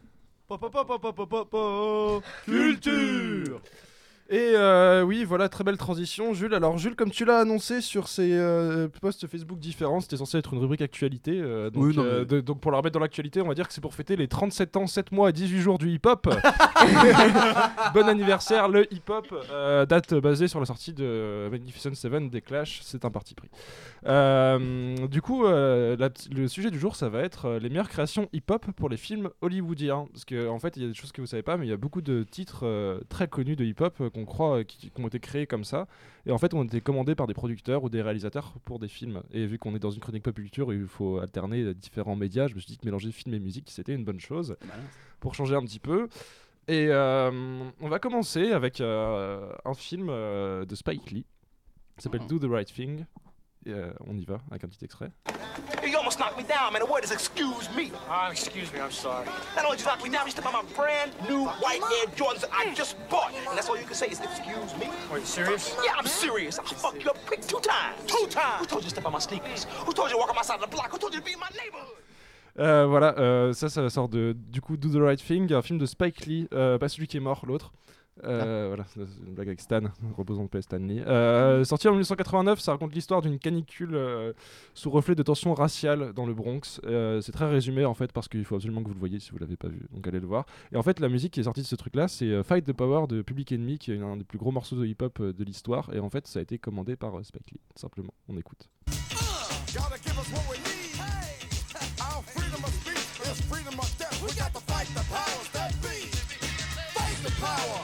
Culture. Et euh, oui, voilà, très belle transition, Jules. Alors, Jules, comme tu l'as annoncé sur ces euh, posts Facebook différents, c'était censé être une rubrique actualité. euh, donc, Oui, non, euh, mais- de- donc, pour la remettre dans l'actualité, on va dire que c'est pour fêter les trente-sept ans, sept mois et dix-huit jours du hip-hop. Bon anniversaire, le hip-hop. euh, date basée sur la sortie de Magnificent Seven des Clash. C'est un parti pris. Euh, du coup, euh, la- le sujet du jour, ça va être euh, les meilleures créations hip-hop pour les films hollywoodiens. Parce qu'en en fait, il y a des choses que vous savez pas, mais il y a beaucoup de titres euh, très connus de hip-hop euh, qu'on croit euh, qui, qui ont été créés comme ça. Et en fait, ont été commandés par des producteurs ou des réalisateurs pour des films. Et vu qu'on est dans une chronique pop culture, il faut alterner euh, différents médias. Je me suis dit que mélanger film et musique, c'était une bonne chose pour changer un petit peu. Et euh, on va commencer avec euh, un film euh, de Spike Lee qui s'appelle Do the Right Thing. Et, euh, on y va avec un petit extrait. You almost knocked me down, man. The word is excuse me. Ah, excuse me, I'm sorry. Not only did you knock me down, you stepped on my brand new white Air Jordans that I just bought. And that's all you can say is excuse me. Are you serious? Yeah, I'm serious. I'll fuck you up quick two times. Two times. Who told you to step on my sneakers? Who told you to walk on my side of the block? Who told you to be in my neighborhood? Euh, voilà, euh, ça, ça sort de du coup Do the Right Thing, un film de Spike Lee, euh, pas celui qui est mort, l'autre. Euh, Voilà, c'est une blague avec Stan, reposons de paix Stan Lee. Euh, sorti en dix-neuf cent quatre-vingt-neuf, ça raconte l'histoire d'une canicule euh, sous reflet de tensions raciales dans le Bronx. Euh, c'est très résumé en fait parce qu'il faut absolument que vous le voyez si vous l'avez pas vu, donc allez le voir. Et en fait, la musique qui est sortie de ce truc-là, c'est euh, Fight the Power de Public Enemy, qui est un des plus gros morceaux de hip-hop euh, de l'histoire. Et en fait, ça a été commandé par euh, Spike Lee, tout simplement. On écoute. Gotta give us what we need. Our freedom of speech is freedom of death. We got to fight the powers that be. Fight the power.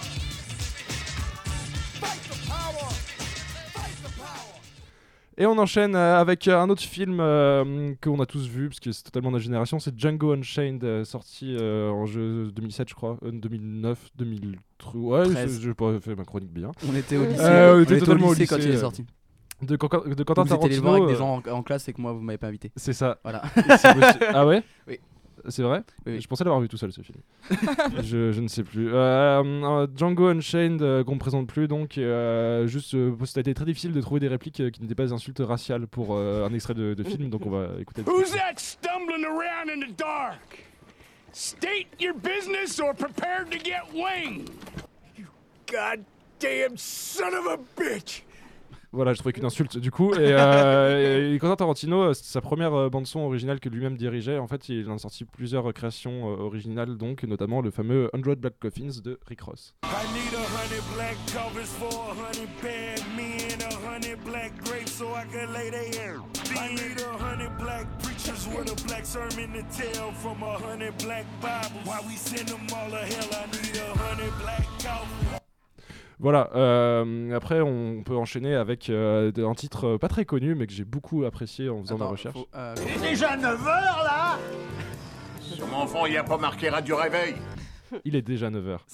Fight the power. Fight the power. Et on enchaîne euh, avec euh, un autre film euh, qu'on a tous vu, parce que c'est totalement notre génération, c'est Django Unchained, euh, sorti euh, en jeu deux mille sept je crois, euh, deux mille neuf, deux mille trois, ouais, treize. je n'ai pas fait ma chronique bien. On était au lycée. Euh, on on était était au totalement au lycée quand il est lycée, sorti. De, Can- de Quentin Vous étiez allé le voir Tarantino. avec des euh, gens en, en classe et que moi vous m'avez pas invité. C'est ça. Voilà. C'est possible. Ah ouais. Oui. C'est vrai. Oui, oui. Je pensais l'avoir vu tout seul ce film. je, je ne sais plus. Euh, euh, Django Unchained euh, qu'on ne présente plus donc. Euh, juste, euh, ça a été très difficile de trouver des répliques euh, qui n'étaient pas des insultes raciales pour euh, un extrait de, de film, donc on va écouter. Who's that stumbling around in the dark? State your business or prepare to get winged. You goddamn son of a bitch. Voilà, je trouvais qu'une insulte du coup. Et, euh, et Quentin Tarantino, c'est sa première euh, bande son originale que lui-même dirigeait. En fait, il en a sorti plusieurs euh, créations euh, originales, donc notamment le fameux Hundred Black Coffins de Rick Ross. I need a hundred black covers for a hundred bad men, a hundred black grapes so I can lay their hair. I need a hundred black preachers with a black sermon to tell from a hundred black Bibles. Why we send them all to hell? I need a hundred black coffins. Voilà, euh, après on peut enchaîner avec euh, un titre pas très connu mais que j'ai beaucoup apprécié en faisant Attends, ma recherche. faut, euh, Il est déjà neuf heures là. Sur mon front, il n'y a pas marqué radio réveil. Il est déjà neuf heures.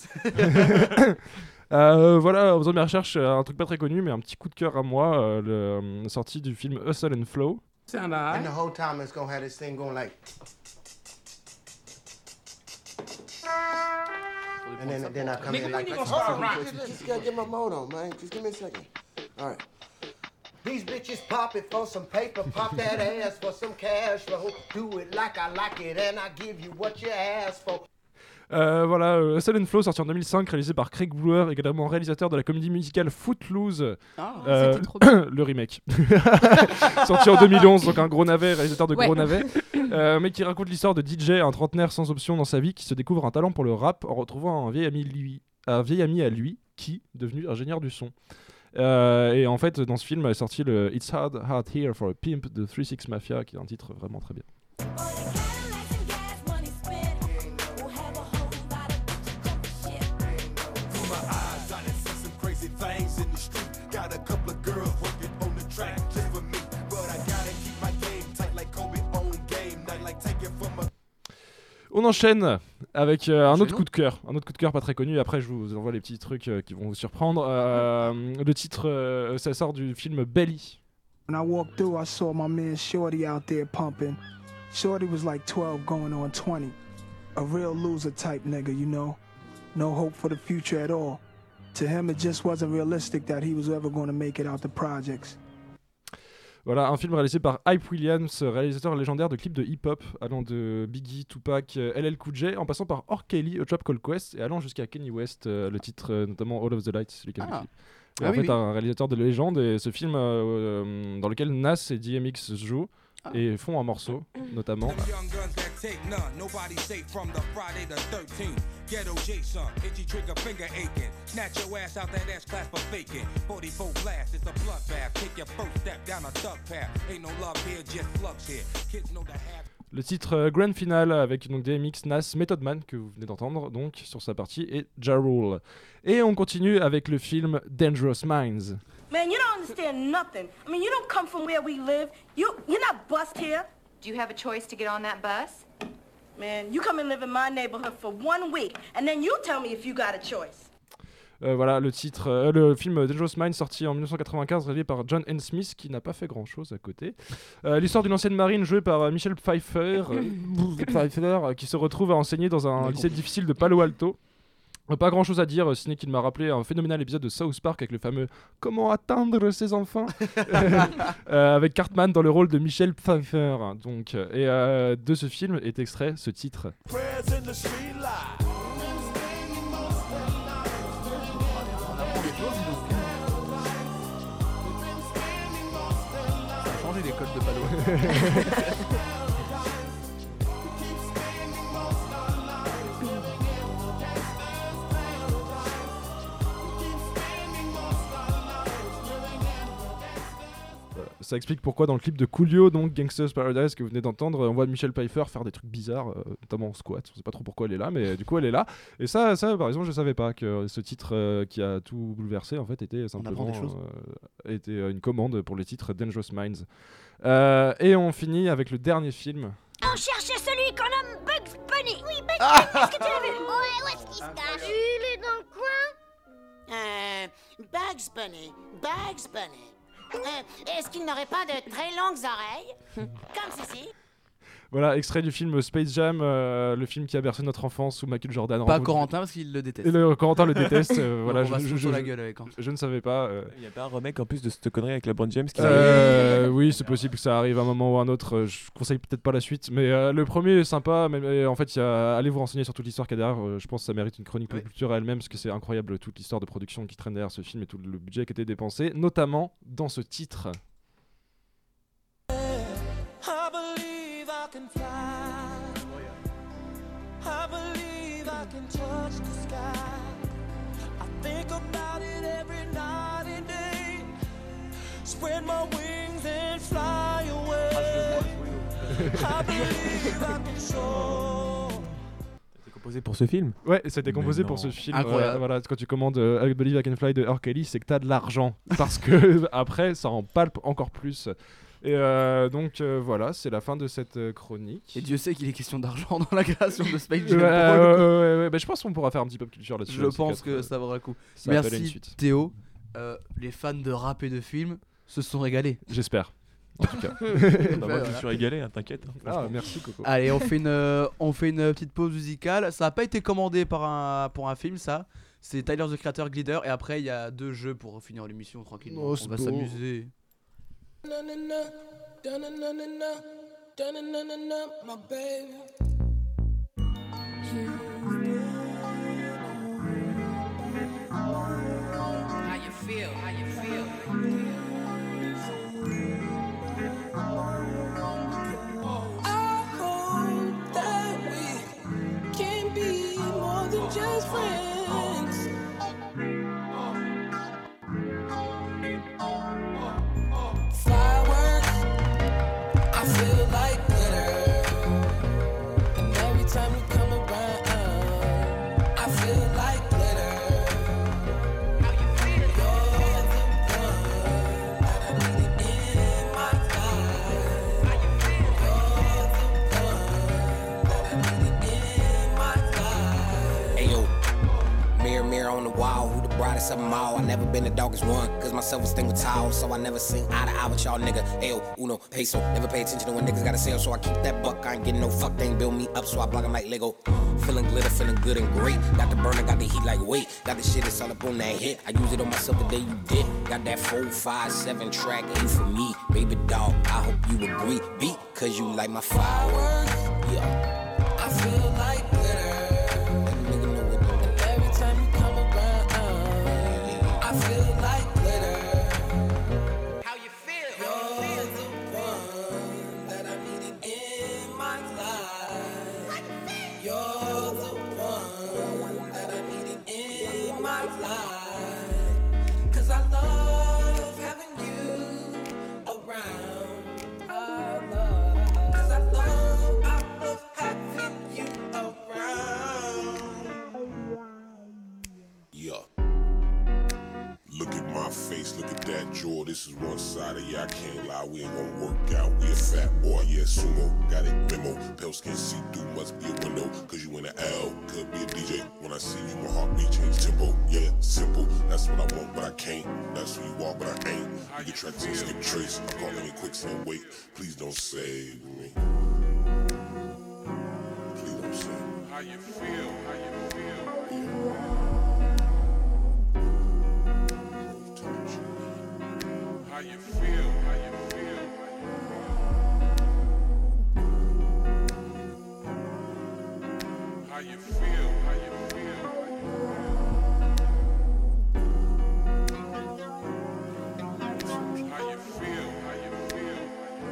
euh, voilà, en faisant mes recherches, un truc pas très connu mais un petit coup de cœur à moi, euh, le, euh, sorti du film Hustle and Flow. And the whole time it's gonna have this thing going like. And then, then I come in like, just, just gotta get my mode on, man. Just give me a second. All right. These bitches pop it for some paper, pop that ass for some cash flow. Do it like I like it, and I give you what you ask for. Euh, voilà, euh, Hustle and Flow, sorti en deux mille cinq, réalisé par Craig Brewer, également réalisateur de la comédie musicale Footloose, Ah, euh, c'était trop bien. le remake, sorti en deux mille onze, donc un gros navet, réalisateur de Ouais. gros navet, euh, mais qui raconte l'histoire de D J, un trentenaire sans option dans sa vie, qui se découvre un talent pour le rap en retrouvant un vieil ami, lui, un vieil ami à lui, qui devenu ingénieur du son. Euh, et en fait, dans ce film est sorti le It's Hard Hard Here for a Pimp de three six Mafia, qui est un titre vraiment très bien. On enchaîne avec euh, un autre coup de cœur, un autre coup de cœur pas très connu. Après, je vous envoie les petits trucs euh, qui vont vous surprendre. Euh, le titre, euh, ça sort du film Belly. When I walked through, I saw my man Shorty out there pumping. Shorty was like twelve going on twenty. A real loser type nigga, you know. No hope for the future at all. To him, it just wasn't realistic that he was ever going to make it out the projects. Voilà, un film réalisé par Hype Williams, réalisateur légendaire de clips de hip-hop, allant de Biggie, Tupac, L L Cool J, en passant par R. Kelly, A Tribe Called Quest, et allant jusqu'à Kanye West, euh, le titre euh, notamment All of the Lights, celui qui a Ah. le clip. Et Ah en oui, fait, oui. un réalisateur de légende, et ce film euh, euh, dans lequel Nas et D M X jouent Ah. et font un morceau, notamment. Young guns that take none. Nobody safe from the Friday the thirteenth. Ghetto Jason, itchy trigger finger aching. Snatch your ass out that ass class for faking. forty-four blast, it's a bloodbath. Take your first step down a thug path. Ain't no love here, just flux here. Kids know the half. Le titre euh, Grand Final avec donc D M X, Nas, Method Man que vous venez d'entendre donc sur sa partie et Ja Rule. Et on continue avec le film Dangerous Minds. Man, you don't understand nothing. I mean, you don't come from where we live. You, you're not bused here. Do you have a choice to get on that bus? Man, you come and live in my neighborhood for one week, and then you tell me if you got a choice. Euh, voilà le titre, euh, le film Dangerous Minds sorti en dix-neuf cent quatre-vingt-quinze, réalisé par John N. Smith qui n'a pas fait grand chose à côté. Euh, L'histoire d'une ancienne marine jouée par euh, Michelle Pfeiffer, euh, Pfeiffer euh, qui se retrouve à enseigner dans un lycée difficile de Palo Alto. Euh, Pas grand chose à dire, euh, si ce n'est qu'il m'a rappelé un phénoménal épisode de South Park avec le fameux Comment atteindre ses enfants euh, avec Cartman dans le rôle de Michelle Pfeiffer. Donc, euh, et euh, de ce film est extrait ce titre. Prayers in the street light. Ça a changé l'école de Palo. Voilà. Ça explique pourquoi dans le clip de Coolio, donc Gangsta's Paradise que vous venez d'entendre, on voit Michelle Pfeiffer faire des trucs bizarres, euh, notamment en squat. On sait pas trop pourquoi elle est là, mais du coup elle est là. Et ça, ça par exemple, je savais pas que ce titre euh, qui a tout bouleversé en fait était simplement des choses. euh, était euh, une commande pour le titre Dangerous Minds. Euh, et on finit avec le dernier film. On cherche celui qu'on nomme Bugs Bunny. Oui, Bugs Bunny, est-ce que tu l'as vu? Ouais, où est-ce qu'il se cache? Il est dans le coin. Euh, Bugs Bunny, Bugs Bunny. Euh, Est-ce qu'il n'aurait pas de très longues oreilles? Comme ceci? Voilà, extrait du film Space Jam, euh, le film qui a bercé notre enfance, où Michael Jordan. Pas rencontre- Corentin parce qu'il le déteste. Et le, Corentin le déteste. euh, voilà, On je, va se je, foutre sur je- la gueule avec, hein. je ne savais pas. euh. Il n'y a pas un remake en plus de cette connerie avec LeBron James qui Euh, oui, c'est possible que ça arrive à un moment ou à un autre. euh, Je conseille peut-être pas la suite, mais euh, le premier est sympa. Mais, mais en fait, il y a... allez vous renseigner sur toute l'histoire qu'il y a derrière. euh, je pense que ça mérite une chronique Ouais. culture à elle-même parce que c'est incroyable toute l'histoire de production qui traîne derrière ce film et tout le budget qui a été dépensé, notamment dans ce titre. I believe I can fly. I believe I can touch the sky. I think about it every night and day. Spread my wings and fly away. I believe I can soar. C'est composé pour ce film. Ouais, c'était composé Mais pour non. ce film. Incroyable. euh, voilà, quand tu commandes euh, I Believe I Can Fly de R. Kelly, c'est que t'as de l'argent. Parce que après, ça en palpe encore plus. Et euh, donc euh, voilà, c'est la fin de cette euh, chronique. Et Dieu sait qu'il est question d'argent dans la création de Space Ouais, Jam. ouais, pour le coup. ouais, ouais, ouais. Bah, je pense qu'on pourra faire un petit peu de culture là-dessus. Je là, ces pense quatre, que euh, ça vaudra le coup. ça appelle à une Merci suite. Théo. Euh, les fans de rap et de films se sont régalés. J'espère. En tout cas. Bah, moi, je Voilà. me suis régalé, hein, t'inquiète. hein, Ah, franchement. merci Coco. Allez, on fait une, euh, on fait une petite pause musicale. Ça n'a pas été commandé par un, pour un film, ça. C'est Tyler the Creator, Glider. Et après, il y a deux jeux pour finir l'émission tranquillement. Oh, on c'est va beau. s'amuser. Na-na-na, da-na-na-na-na, da-na-na-na-na, my baby. How you feel? How you feel? I hope that we can be more than just friends. Fireworks, I feel like glitter. And every time you come around, I feel like glitter. How you feel? You're the one that I needed in my life. How you feel? You're the one that I needed in my life. Ayo, mirror, mirror on the wall, who the brightest of them all? I never been the darkest one, cause my self-esteem was tall, so I never seen eye to eye with y'all nigga. Ayo, uno, peso, never pay attention to when niggas gotta sell, so I keep that buck, I ain't getting no fuck, they ain't build me up, so I block 'em like Lego. Feeling glitter, feeling good and great, got the burner, got the heat like weight, got the shit that's all up on that hit, I use it on myself the day you did, got that four, five, seven track, ain't for me, baby dog, I hope you agree, beat, cause you like my fireworks, yeah. I feel like glitter. And every time you come around, I feel like glitter. How you feel? You're the one that I needed in my life. You're the one that I needed in my life. Cause I love having you around. I love, cause I love, I love having you around. Yeah. Look at my face, look at that jaw. This is one side of ya, I can't lie. We ain't gonna work out. We a fat boy, yeah, sumo. Got it, memo. Pale skin see through, must be a window. Cause you in the L, could be a D J. When I see you, my heartbeat change tempo. Yeah, simple. That's what I want, but I can't. That's who you are, but I ain't. You get tracked and skip trace. I'm calling it quicksand. Wait, please don't save me. Please don't save me. How you feel? How you feel? How you feel? How you feel? How you feel? How you feel? How you feel? How you feel?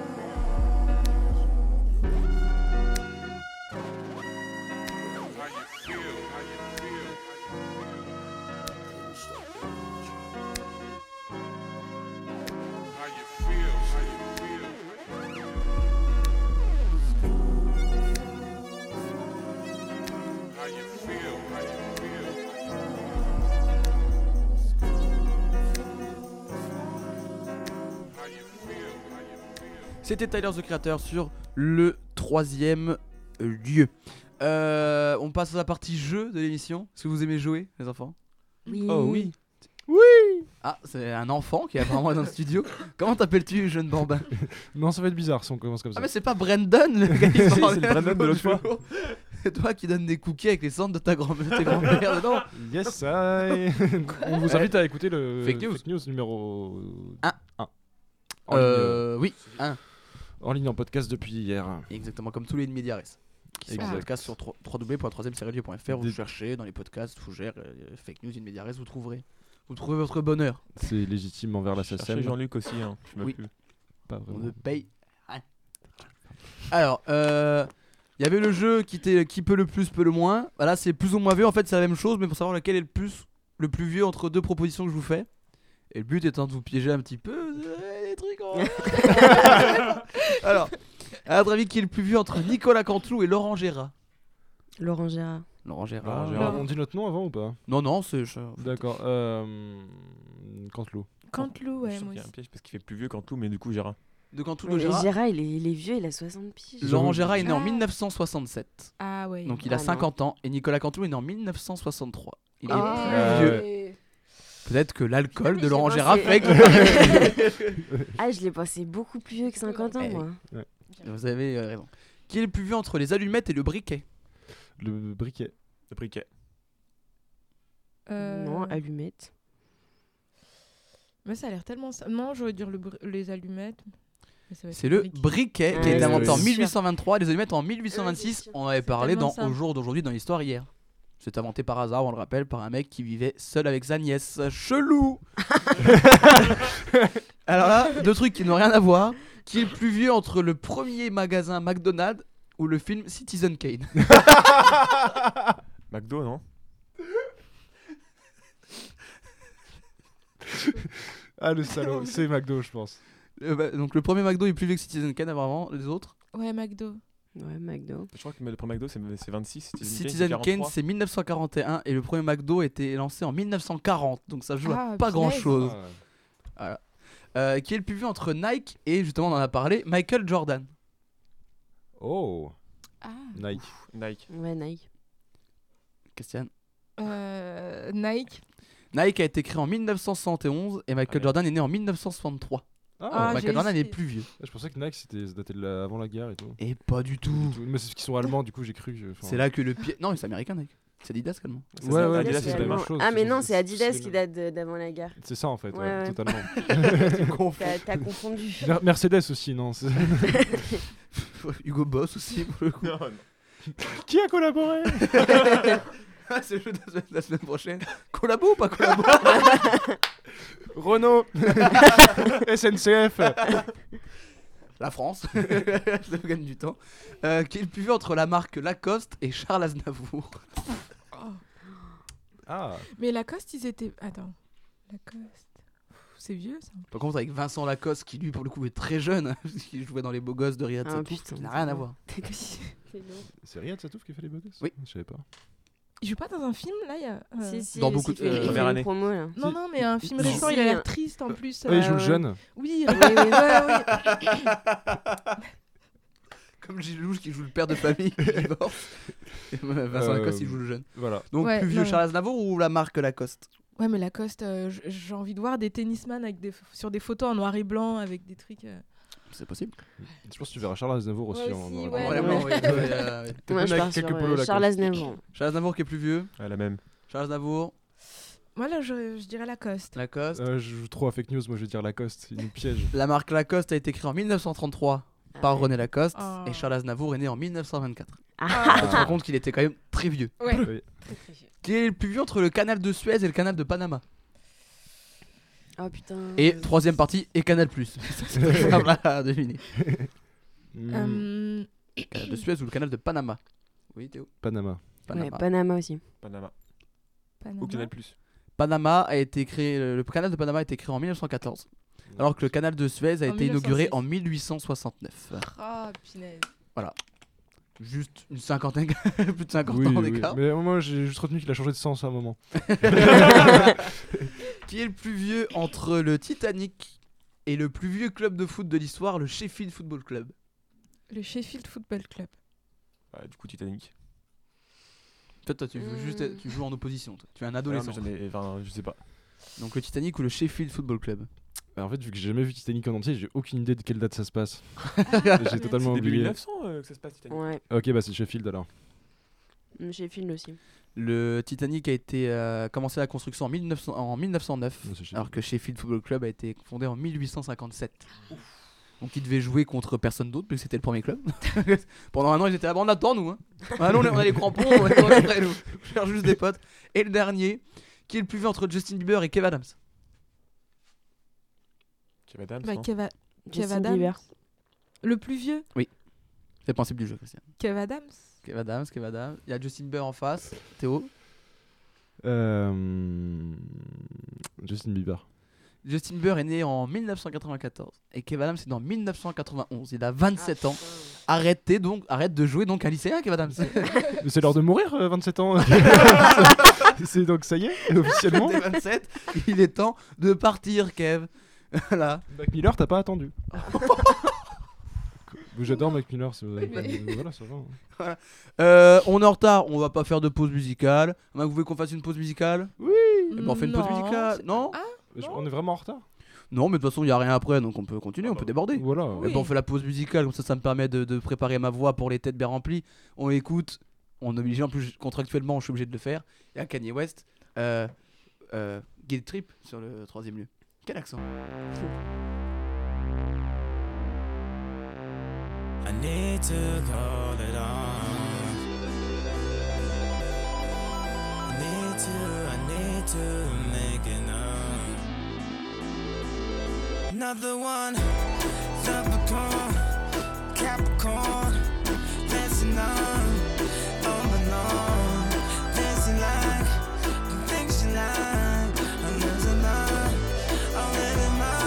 How you feel? How you feel? How you feel? How you feel? How you feel? How you feel? How you feel? How you feel? C'était Tyler the Creator sur le troisième lieu. Euh, on passe à la partie jeu de l'émission. Est-ce que vous aimez jouer, les enfants? Oui. Oh oui. Oui. Ah, c'est un enfant qui est apparemment dans le studio. Comment t'appelles-tu, jeune bambin? Non, ça va être bizarre si on commence comme ça. Ah, mais c'est pas Brandon le gars qui Si, parle c'est le Brandon de l'autre fois. C'est toi qui donnes des cookies avec les cendres de ta grand-mère tes grand-mères dedans. Yes, I... On vous invite à écouter le Fake news. numéro un. un. Euh, oui, un. En ligne en podcast depuis hier. Exactement, comme tous les Mediares. Qui sont en podcast sur w w w point troisième série point f r. Vous Des... cherchez dans les podcasts, Fougère, euh, Fake News, in Mediares, vous trouverez. Vous trouvez votre bonheur. C'est légitime envers la S A C M. Jean-Luc aussi, hein. Je Oui. plus. Pas On vraiment. ne paye rien. Alors, euh. Il y avait le jeu qui, était, qui peut le plus, peut le moins. Voilà, c'est plus ou moins vieux. En fait, c'est la même chose, mais pour savoir lequel est le plus, le plus vieux entre deux propositions que je vous fais. Et le but étant de vous piéger un petit peu. Euh, les trucs en... Alors, à votre avis, qui est le plus vieux entre Nicolas Canteloup et Laurent Gérard? Laurent Gérard. Laurent Gérard. Laurent Gérard. On dit notre nom avant ou pas? Non, non, c'est. D'accord. Euh... Canteloup. Canteloup, ouais, Je moi trouve qu'il y a aussi. un piège parce qu'il fait plus vieux qu'Antelou, mais du coup, Gérard. De Canteloup, Mais de Gérard. Gérard, il est, il est vieux, il a soixante piges. Laurent Gérard est né en Ah. mille neuf cent soixante-sept. Ah ouais. Donc il a Ah non. cinquante ans. Et Nicolas Canteloup est né en mille neuf cent soixante-trois. Il est Ah. plus Euh, vieux. Peut-être que l'alcool de j'ai Laurent pensé- Gérard fait que. Ah, je l'ai pensé beaucoup plus vieux que cinquante ans, Eh moi. Ouais. Vous avez euh, raison. Qui est le plus vieux entre les allumettes et le briquet? Le briquet. Le briquet. Euh, Non, allumette. Mais ça a l'air tellement. ça- Non, je veux dire le br- les allumettes. mais ça va être C'est le briquet. briquet qui a Ouais, été oui, inventé oui. en mille huit cent vingt-trois, les allumettes en mille huit cent vingt-six. On en avait parlé tellement dans ça. Au jour d'aujourd'hui dans l'histoire hier. C'est inventé par hasard, on le rappelle, par un mec qui vivait seul avec sa nièce. Chelou. Alors là, deux trucs qui n'ont rien à voir. Qui est le plus vieux entre le premier magasin McDonald's ou le film Citizen Kane? McDo, non? Ah, le salaud. C'est McDo, je pense. Euh, bah, donc le premier McDo est plus vieux que Citizen Kane, apparemment. Les autres? Ouais, McDo. Ouais, McDo. Je crois que le premier McDo, c'est c'est vingt-six. Citizen Kane, quarante-trois. c'est mille neuf cent quarante et un et le premier McDo a été lancé en mille neuf cent quarante. Donc ça joue Ah, à pas punaise. grand chose. Ah. Voilà. Euh, qui est le plus vieux entre Nike et, justement, on en a parlé, Michael Jordan? Oh. Ah. Nike. Nike. Ouais, Nike. Christian? Euh, Nike. Nike a été créé en mille neuf cent soixante et onze et Michael ouais. Jordan est né en mille neuf cent soixante-trois. Ah, Ah, Michael j'ai Jordan est hésité. plus vieux. je pensais que Nike c'était ça datait de la- avant la guerre et tout. Et pas du tout. Du tout. Mais c'est parce qu'ils sont allemands, du coup j'ai cru. que- enfin, C'est là que le pied. Non, mais c'est américain, Nike. C'est Adidas, calmement. Ça, Ouais, c'est ouais, Adidas, Adidas, c'est c'est la allemand. même chose. Ah, mais non, C'est- c'est Adidas c'est qui le- date de- d'avant la guerre. C'est ça en fait, Ouais, ouais, ouais. totalement. T'as t'as confondu. Mer- Mercedes aussi, non c'est- Hugo Boss aussi, pour le coup. Non, non. Qui a collaboré? Ah, c'est le jeu de la semaine- la semaine prochaine. Collabo ou pas collabo? Renault. S N C F. La France. Ça gagne du temps. Euh, qui est le plus vieux entre la marque Lacoste et Charles Aznavour? Ah. Mais Lacoste, ils étaient. Attends. Lacoste. Pff, C'est vieux ça. Par contre, avec Vincent Lacoste, qui lui, pour le coup, est très jeune, parce qu'il jouait dans Les Beaux Gosses de Riyad Ah, Satouf, putain, qui n'a rien à c'est voir. C'est long. C'est Riyad Satouf qui fait les bugs? Oui. Je savais pas. Il joue pas dans un film là il y a. euh, Si, si, Dans si, beaucoup il de- fait- il euh, fait première une année. promo là. Non, non, mais un film Si, récent, si, il a l'air hein. triste en plus. Ah, il joue euh, le jeune. Oui, Oui, ouais, oui. ouais, Comme Gilles Lelouch qui joue le père de famille qui divorce. Et Vincent Euh, Lacoste, il joue le jeune. Voilà. Donc, Ouais, plus vieux non. Charles Aznavour ou la marque Lacoste? Ouais, mais Lacoste, euh, j- j'ai envie de voir des tennisman avec des f- sur des photos en noir et blanc avec des trucs. euh. C'est possible. Je pense que tu verras Charles Aznavour aussi. Ouais, en- aussi, en- ouais, en- Vraiment, ouais. oui, oui, euh, oui. T'es Moi, même je avec pars sur quelques euh, polos Charles Lacoste. Aznavour. Charles Aznavour qui est plus vieux. Ouais, la même. Charles Aznavour, Moi là, je, je dirais Lacoste. Lacoste. Euh, je joue trop à fake news, moi je vais dire Lacoste, il nous piège. La marque Lacoste a été créée en mille neuf cent trente-trois par Ah. René Lacoste Oh. et Charles Aznavour est né en mille neuf cent vingt-quatre. Ah. Tu te rends compte qu'il était quand même très vieux. Ouais. Oui. Très, très vieux. Qui est le plus vieux entre le canal de Suez et le canal de Panama? Oh putain. Et troisième partie, et Canal Plus. C'est très simple à deviner. Hmm, Euh, Canal de Suez ou le canal de Panama? Oui, Théo. Panama. Panama. Ouais, Panama aussi. Panama. Panama. Ou Canal Plus. Panama a été créé, le canal de Panama a été créé en mille neuf cent quatorze, alors que le canal de Suez a En été inauguré mille neuf cent six. en mille huit cent soixante-neuf. Ah, punaise. Juste une cinquantaine, plus de cinquante Oui, ans oui. d'écart. Mais moi j'ai juste retenu qu'il a changé de sens à un moment. Qui est le plus vieux entre le Titanic et le plus vieux club de foot de l'histoire, le Sheffield Football Club? Le Sheffield Football Club. Bah, du coup, Titanic. Toi, toi tu, joues juste, tu joues en opposition. Toi. Tu es un Ah, adolescent. mais j'en ai- enfin, je sais pas. Donc le Titanic ou le Sheffield Football Club. Bah, en fait, vu que j'ai jamais vu Titanic en entier, j'ai aucune idée de quelle date ça se passe. J'ai totalement C'est début oublié. mille neuf cents euh, que ça se passe, Titanic. Ouais. Ok, bah c'est Sheffield alors. Mm, Sheffield aussi. Le Titanic a été euh, commencé la construction en, mille neuf cents en mille neuf cent neuf, Ouais, c'est Sheffield. alors que Sheffield Football Club a été fondé en mille huit cent cinquante-sept. Donc ils devaient jouer contre personne d'autre, puisque c'était le premier club. Pendant un an, ils étaient là, bah, on attend nous. Hein. Ah, nous, on a- on a les crampons, on est prêts, nous. Je cherche juste des potes. Et le dernier, qui est le plus vieux entre Justin Bieber et Kev Adams. Kev Adams, Bah, non Kev, A- Kev Justin Adams. Bieber. Le plus vieux, Oui, c'est le principe du jeu, Christian. Kev Adams. Kev Adams, Kev Adams. Il y a Justin Bieber en face. Théo. Euh... Justin Bieber. Justin Bieber est né en mille neuf cent quatre-vingt-quatorze et Kev Adams est né en mille neuf cent quatre-vingt-onze. Il a vingt-sept ans. Arrêtez donc, arrête de jouer donc un lycéen, Kev Adams. Mais c'est l'heure de mourir, euh, vingt-sept ans. C'est donc ça y est, officiellement. T'es vingt-sept, il est temps de partir, Kev. Voilà. Mac Miller, t'as pas attendu. J'adore Mac Miller, c'est vrai. Mais- Voilà, ça va. hein. Voilà. Euh, on est en retard, on va pas faire de pause musicale. Vous voulez qu'on fasse une pause musicale? Oui. Eh ben, on fait une pause Non, musicale. c'est- Non Ah, Je- On est vraiment en retard. Non, mais de toute façon, il y a rien après, donc on peut continuer, on peut déborder. Voilà. Eh Oui. ben, on fait la pause musicale, comme ça, ça me permet de, de préparer ma voix pour les têtes bien remplies. On écoute, on est obligé, en plus, contractuellement, je suis obligé de le faire. Il y a Kanye West, euh, euh, Guilt Trip sur le troisième lieu. Quel accent? I need to call it off. I need to, I need to make it up. Another one, Leprechaun, Capricorn, dancing on, on and on, dancing like the things you like. I'm losing on, I'm living my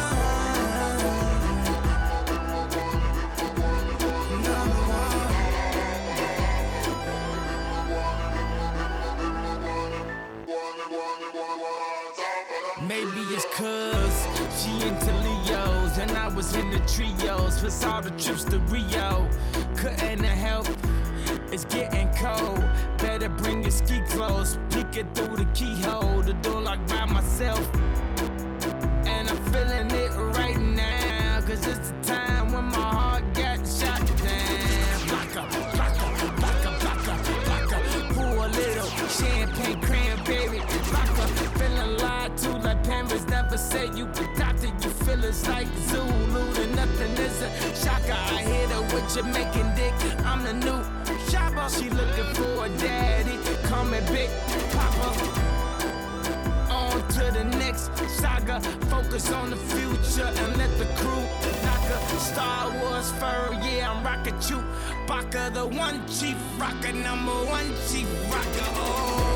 maybe it's cause she into Leos and I was in the trios. Plus all the trips to Rio, couldn't help. It's getting cold. Better bring your ski clothes. Peeking through the keyhole, the door locked by myself. And I'm feeling it right now, cause it's the time when my heart got shot down. Blocka, blocka, blocka, blocka, blocka. Pour a little champagne cranberry. Blocka, feeling lied to like Pampers. Never say you could doctor your feelings like Zulu. To nothing is a shocker. I hit her with Jamaican dick. I'm the new shopper. She looking for a daddy. Call me Big Papa. On to the next saga. Focus on the future and let the crew knock a Star Wars fur. Yeah, I'm rockin' Chewbacca, the one chief rocker, number one chief rocker. Oh.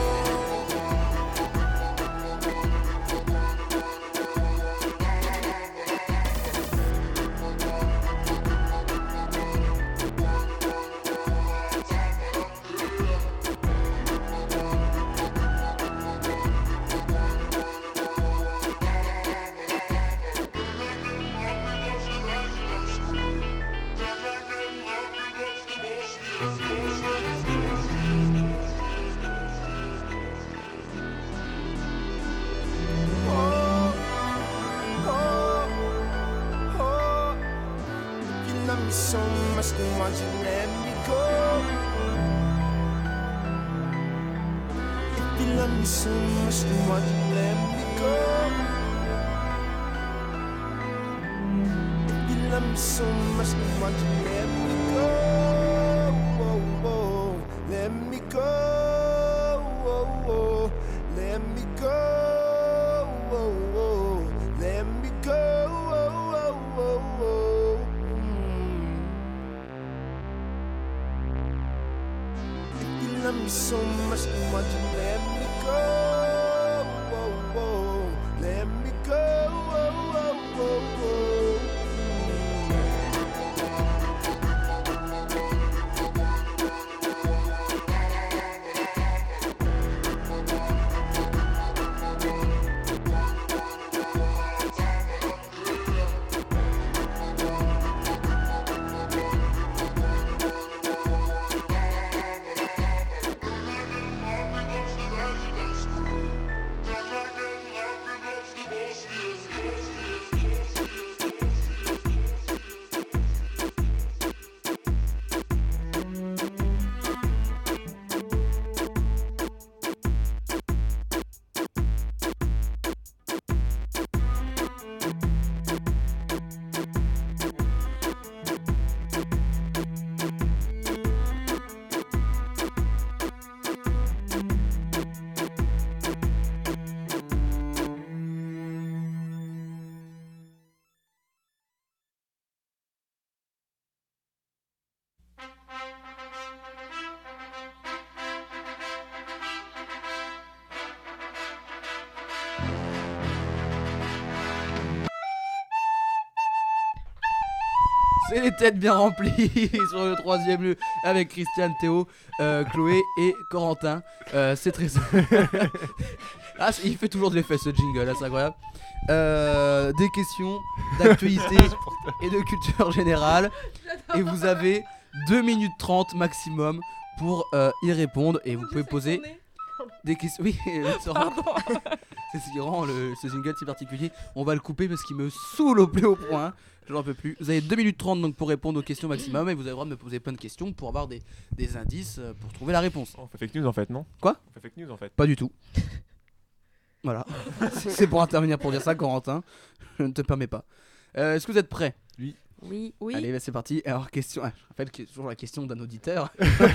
You love me so much, then why'd you let me go? If you love me so much, then why'd you let me go? If you love me so much, then why'd you let me go? Whoa, whoa, let me go. Whoa, whoa, let me go. Whoa, whoa, let me go. Whoa, whoa, whoa. If you love me so much, then why'd you let me go? Whoa, whoa, let me go. Whoa, whoa, whoa. C'est les têtes bien remplies sur le troisième lieu avec Christiane, Théo, euh, Chloé et Corentin. Euh, c'est très. Ah, c'est- il fait toujours de l'effet ce jingle, là, c'est incroyable. Euh, des questions d'actualité et de culture générale. Et vous avez deux minutes trente maximum pour euh, y répondre. Et vous pouvez poser des questions. Oui, c'est c'est ce qui rend le, ce jingle si particulier. On va le couper parce qu'il me saoule au plus haut point. Je n'en peux plus. Vous avez deux minutes trente donc pour répondre aux questions maximum. Et vous avez le droit de me poser plein de questions pour avoir des, des indices euh, pour trouver la réponse. On fait fake news en fait, non? Quoi? On fait fake news en fait. Pas du tout. Voilà. C'est pour intervenir pour dire ça, Corentin. Je ne te permets pas. Euh, Est-ce que vous êtes prêts? Oui. Oui. Oui. Allez, bah, c'est parti. Alors, question. Ah, je rappelle que c'est toujours la question d'un auditeur.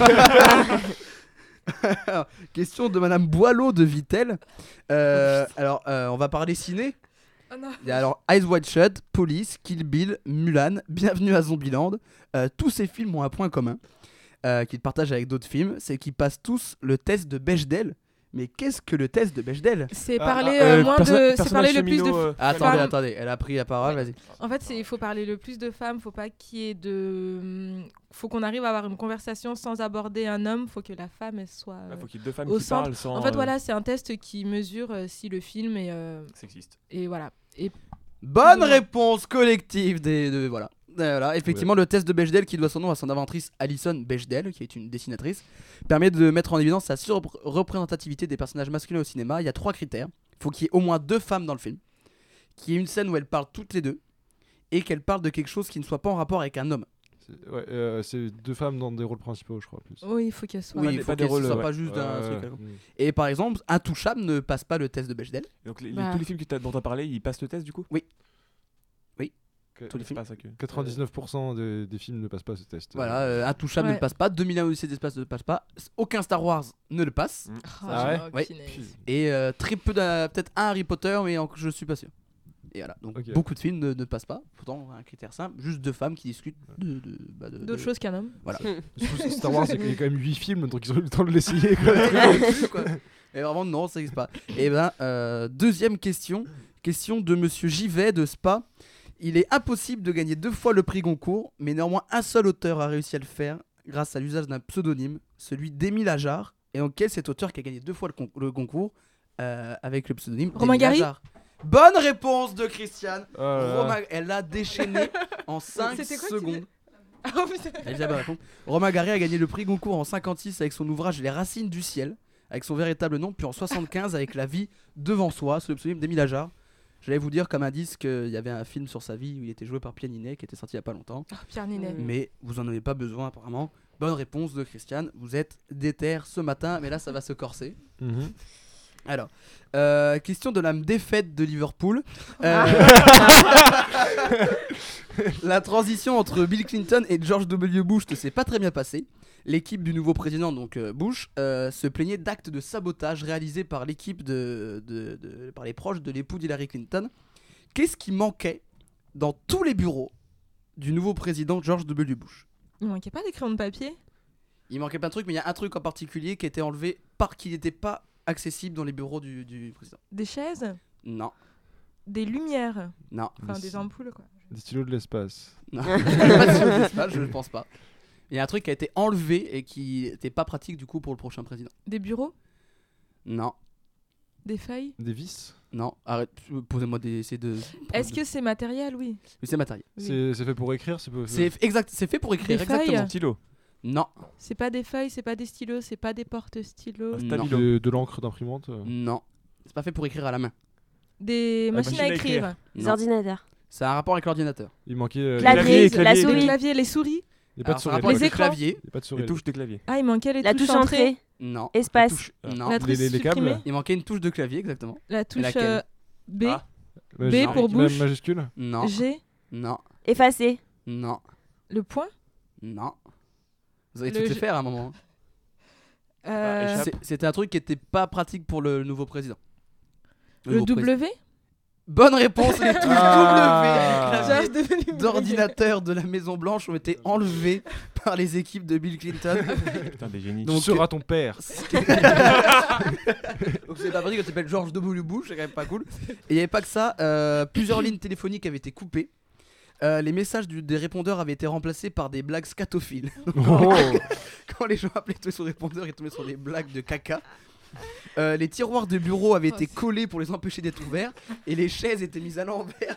Alors, question de Madame Boileau de Vitel. Euh, alors, euh, on va parler ciné. Oh non. Il y a alors Eyes Wide Shut, Police, Kill Bill, Mulan, Bienvenue à Zombieland. Euh, tous ces films ont un point commun euh, qu'ils partagent avec d'autres films, c'est qu'ils passent tous le test de Bechdel. Mais qu'est-ce que le test de Bechdel? C'est parler euh, moins de, c'est parler le plus de. f- Attendez, femmes. attendez, elle a pris la parole, vas-y. En fait, c'est il faut parler le plus de femmes, faut pas qu'il y ait de, hum, faut qu'on arrive à avoir une conversation sans aborder un homme, faut que la femme elle soit euh, Ah, faut qu'il y ait deux femmes au qui centre. parlent sans, En fait, euh, voilà, c'est un test qui mesure euh, si le film est euh, Sexiste. Et voilà. Et Bonne réponse collective des, de voilà. Euh, voilà, effectivement, le test de Bechdel, qui doit son nom à son inventrice Alison Bechdel, qui est une dessinatrice, permet de mettre en évidence la surreprésentativité des personnages masculins au cinéma. Il y a trois critères. Il faut qu'il y ait au moins deux femmes dans le film, qu'il y ait une scène où elles parlent toutes les deux, et qu'elles parlent de quelque chose qui ne soit pas en rapport avec un homme. C'est ouais, euh, c'est deux femmes dans des rôles principaux, je crois. Plus. oui, il faut qu'elles soient. Oui, il faut qu'elles ne soient pas juste d'un Ouais, truc. ouais. Et par exemple, Intouchable ne passe pas le test de Bechdel. Donc les, les- Bah. tous les films que t'as- dont tu as parlé, ils passent le test du coup? Oui. Oui. Que- Tous les films. Pas ça que- quatre-vingt-dix-neuf pour cent des, des films ne passent pas ce test. Voilà, euh, Intouchable Ouais. ne le passe pas, deux mille un Odyssée de l'espace ne le passe pas, aucun Star Wars ne le passe. Mm. Ah, Ah ouais j'ai Ouais. aucune idée. Et euh, très peu, d'un- peut-être un Harry Potter, mais en- je suis pas sûr. Et voilà, donc Ok. beaucoup de films ne, ne passent pas. Pourtant, un critère simple, juste deux femmes qui discutent de, de, bah, de- D'autres de- choses qu'un homme. Voilà. Surtout Star Wars, il y a quand même huit films, donc ils ont eu le temps de l'essayer. quoi. Quoi. Et vraiment, non, ça n'existe pas. Et ben, euh, deuxième question. Question de Monsieur Givet de Spa. Il est impossible de gagner deux fois le prix Goncourt, mais néanmoins un seul auteur a réussi à le faire grâce à l'usage d'un pseudonyme, celui d'Émile Ajar. Et donc, quel est cet auteur qui a gagné deux fois le, con- le Goncourt euh, avec le pseudonyme Romain d'Émile Gary Ajar? Bonne réponse de Christiane. Oh là là. Romain- elle a déchaîné en cinq C'était quoi, tu dis secondes. Oh, putain. Elisabeth raconte. Romain Gary a gagné le prix Goncourt en cinquante-six avec son ouvrage Les Racines du ciel, avec son véritable nom, puis en soixante-quinze avec La vie devant soi, sous le pseudonyme d'Émile Ajar. J'allais vous dire comme indice qu'il y avait un film sur sa vie où il était joué par Pierre Ninet qui était sorti il y a pas longtemps. Ah, Pierre Ninet. Mais vous en avez pas besoin apparemment. Bonne réponse de Christiane. Vous êtes déter ce matin, mais là ça va se corser. Mhm. Alors, euh, question de la défaite de Liverpool. Euh, la transition entre Bill Clinton et George W. Bush ne s'est pas très bien passée. L'équipe du nouveau président, donc euh, Bush, euh, se plaignait d'actes de sabotage réalisés par l'équipe de, de, de- par les proches de l'époux d'Hillary Clinton. Qu'est-ce qui manquait dans tous les bureaux du nouveau président George W. Bush? Il manquait pas des crayons de papier? Il manquait plein de trucs, mais il y a un truc en particulier qui a été enlevé parce qu'il n'était pas accessible dans les bureaux du, du président. Des chaises? Non, Des lumières? non. Enfin, des ampoules, quoi. Des stylos de l'espace. Non, pas de stylo de l'espace, je ne pense pas. Il y a un truc qui a été enlevé et qui n'était pas pratique du coup pour le prochain président. Des bureaux? Non, Des feuilles? Des vis. non, arrête, posez-moi des. C'est de. Est-ce que c'est matériel? Oui. Mais c'est matériel. Oui. C'est c'est fait pour écrire, c'est pas- C'est exact, c'est fait pour écrire Des exactement. feuilles Stylo. Non, C'est pas des feuilles, c'est pas des stylos, c'est pas des porte-stylos. Un non, stabilo. de, de l'encre d'imprimante. euh. non. C'est pas fait pour écrire à la main. Des machines machine à à écrire. écrire. Les Non. ordinateurs. Ça a un rapport avec l'ordinateur. Il manquait. euh, Clavier, clavier, la clavier. Les souris. claviers, les souris. Il n'y a pas de Alors, ça a un souris. rapport Les avec le écrans. clavier. Il y a pas de souris. Les touches de clavier. Ah, il manquait les La touches touche entrée. Non. Espace. touche- Non. La Les, touche les, les câbles. supprimée. Il manquait une touche de clavier exactement. La touche laquelle euh, B. Ah. B Maj- pour même bouche. majuscule. Non. G. Non. Effacé. Non. Le point. Non. Vous avez Le tout fait G- faire à un moment. Euh, échappe. C'est- C'était un truc qui était pas pratique pour le nouveau président. le nouveau président. W. Bonne réponse, les touches Ah. W J'ai devenu d'ordinateur de la Maison Blanche ont été enlevés par les équipes de Bill Clinton. Putain, des génies. Donc, Tu seras ton père. Donc c'est pas pratique quand tu t'appelles George W. Bush, c'est quand même pas cool. Et il n'y avait pas que ça, euh, plusieurs lignes téléphoniques avaient été coupées. Euh, les messages du- des répondeurs avaient été remplacés par des blagues scatophiles. Donc, Oh. Quand les gens appelaient tous sur le répondeur, ils tombaient sur des blagues de caca. Euh, les tiroirs de bureau avaient été collés pour les empêcher d'être ouverts et les chaises étaient mises à l'envers.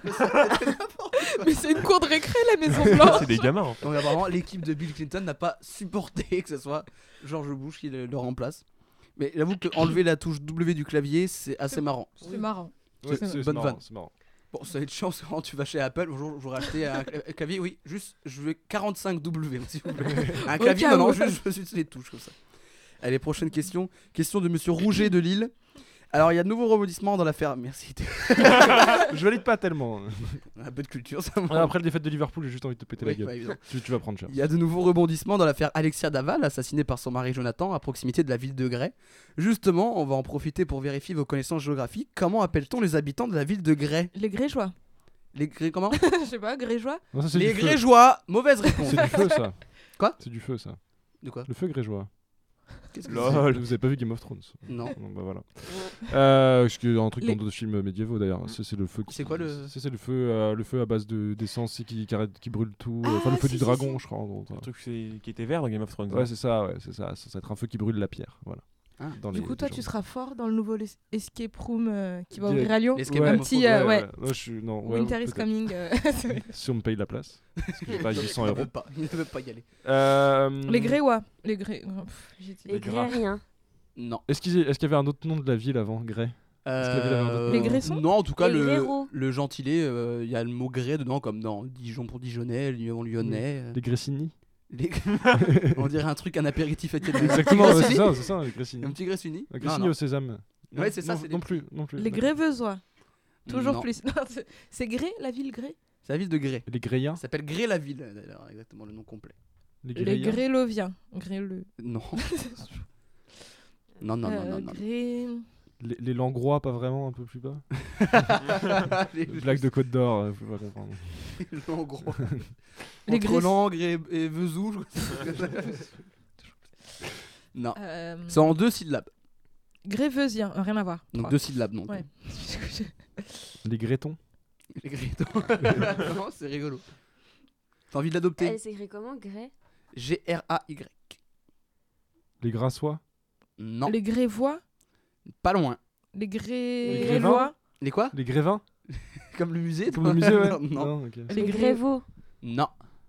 Mais c'est une cour de récré, la Maison Blanche. C'est des gamins, en fait. Donc apparemment, l'équipe de Bill Clinton n'a pas supporté que ce soit George Bush qui le, le remplace. Mais j'avoue que enlever la touche W du clavier, c'est assez marrant. C'est marrant. Ouais, C'est c'est- une c'est bonne marrant, vanne. c'est marrant. Bon, ça va être chiant, c'est quand tu vas chez Apple, bonjour, je voudrais acheter un cla- un clavier, oui, juste, je veux quarante-cinq W, s'il vous plaît. Un Au clavier, cas non, non, où. juste, je veux juste les touches, comme ça. Allez, prochaine question. Question de Monsieur Rouget de Lille. Alors, il y a de nouveaux rebondissements dans l'affaire. Merci. Je valide pas tellement. Un peu de culture, ça. Ouais, après le défaite de Liverpool, j'ai juste envie de te péter Oui, la gueule. bah, évidemment. tu, tu vas prendre cher. Il y a de nouveaux rebondissements dans l'affaire Alexia Daval, assassinée par son mari Jonathan à proximité de la ville de Gray. Justement, on va en profiter pour vérifier vos connaissances géographiques. Comment appelle-t-on les habitants de la ville de Gray? Les Grégeois. Les Gré comment? Je sais pas, Grégeois. Non, ça, c'est Les du feu. Grégeois. Mauvaise réponse. C'est du feu, ça. Quoi? C'est du feu, ça. De quoi? Le feu grégeois. Qu'est-ce que Lol. Vous avez pas vu Game of Thrones? Non. Bon, bah voilà. Euh, parce qu'il y a un truc Les- dans d'autres films médiévaux d'ailleurs. C'est c'est le feu. qui- C'est quoi le- C'est c'est le feu, euh, le feu à base de d'essence et qui, qui arrête, qui brûle tout. euh, Enfin, Ah, le feu si, du si, dragon, si. je crois. en gros. Un truc c'est- qui était vert dans Game of Thrones. Ouais, hein. c'est ça, ouais, c'est ça. Ça va être un feu qui brûle la pierre, voilà. Ah. Dans Du les coup, toi, légendes. tu seras fort dans le nouveau les- escape room euh, qui va Direct. ouvrir à Lyon. L'escape Ouais, Un room, petit, euh, ouais. ouais. je suis- non, ouais, Winter is peut-être. coming. euh, Si on me paye la place. Parce que j'ai pas huit cents Il ne euros. veut pas, il ne veut pas y aller. Euh, Les Gréois. Les Gré... oh, pff, j'ai dit- Les Grériens. Non. Est-ce qu'il y est-ce qu'il y avait un autre nom de la ville avant, Grey? Est-ce qu'il y avait un autre Euh, nom Les Gressons Non, en tout cas, Les le, Gréreaux. le gentilé, euh, il y a le mot gré dedans, comme dans Dijon pour Dijonais, Lyon lyonnais. euh, Les Gressini? les- On dirait un truc, un apéritif à Exactement, ouais, c'est ça, c'est ça, les Gressini. Un petit Gressini. Un Non, Gressini non. au sésame. Ouais, c'est ça, Non, c'est non les- plus, non plus. Les d'accord. Gréveusois. Toujours Non. plus. Non, c'est- c'est Gré, la ville Gré. C'est la ville de Gré. Les Greyens? Ça s'appelle Gré-la-Ville, d'ailleurs, exactement le nom complet. Les Les Greyens? Gréloviens. Gréleux. Non. non, non, non, Euh, non, non. Gré... Les, les Langrois, pas vraiment, un peu plus bas? Les- Blague de Côte d'Or, euh, faut pas comprendre. En gros. Les Entre Gress- Langres et, et Vesoul. Non. euh, C'est en deux syllabes. Gréveusien. euh, Rien à voir. Donc Trois. deux syllabes, non. Ouais. Les Grétons? Les Grétons. Non, c'est rigolo. T'as envie de l'adopter? Elle s'écrit comment, Gré? G R A Y. Les Grassois? Non. Les Grévois. Pas loin. Les Gré... Les Grélois. Les quoi? Les Grévins? Comme le musée? Comme toi le musée, ouais. Non. Non. Non, ok. Les Les Gré- Grévaux. Non.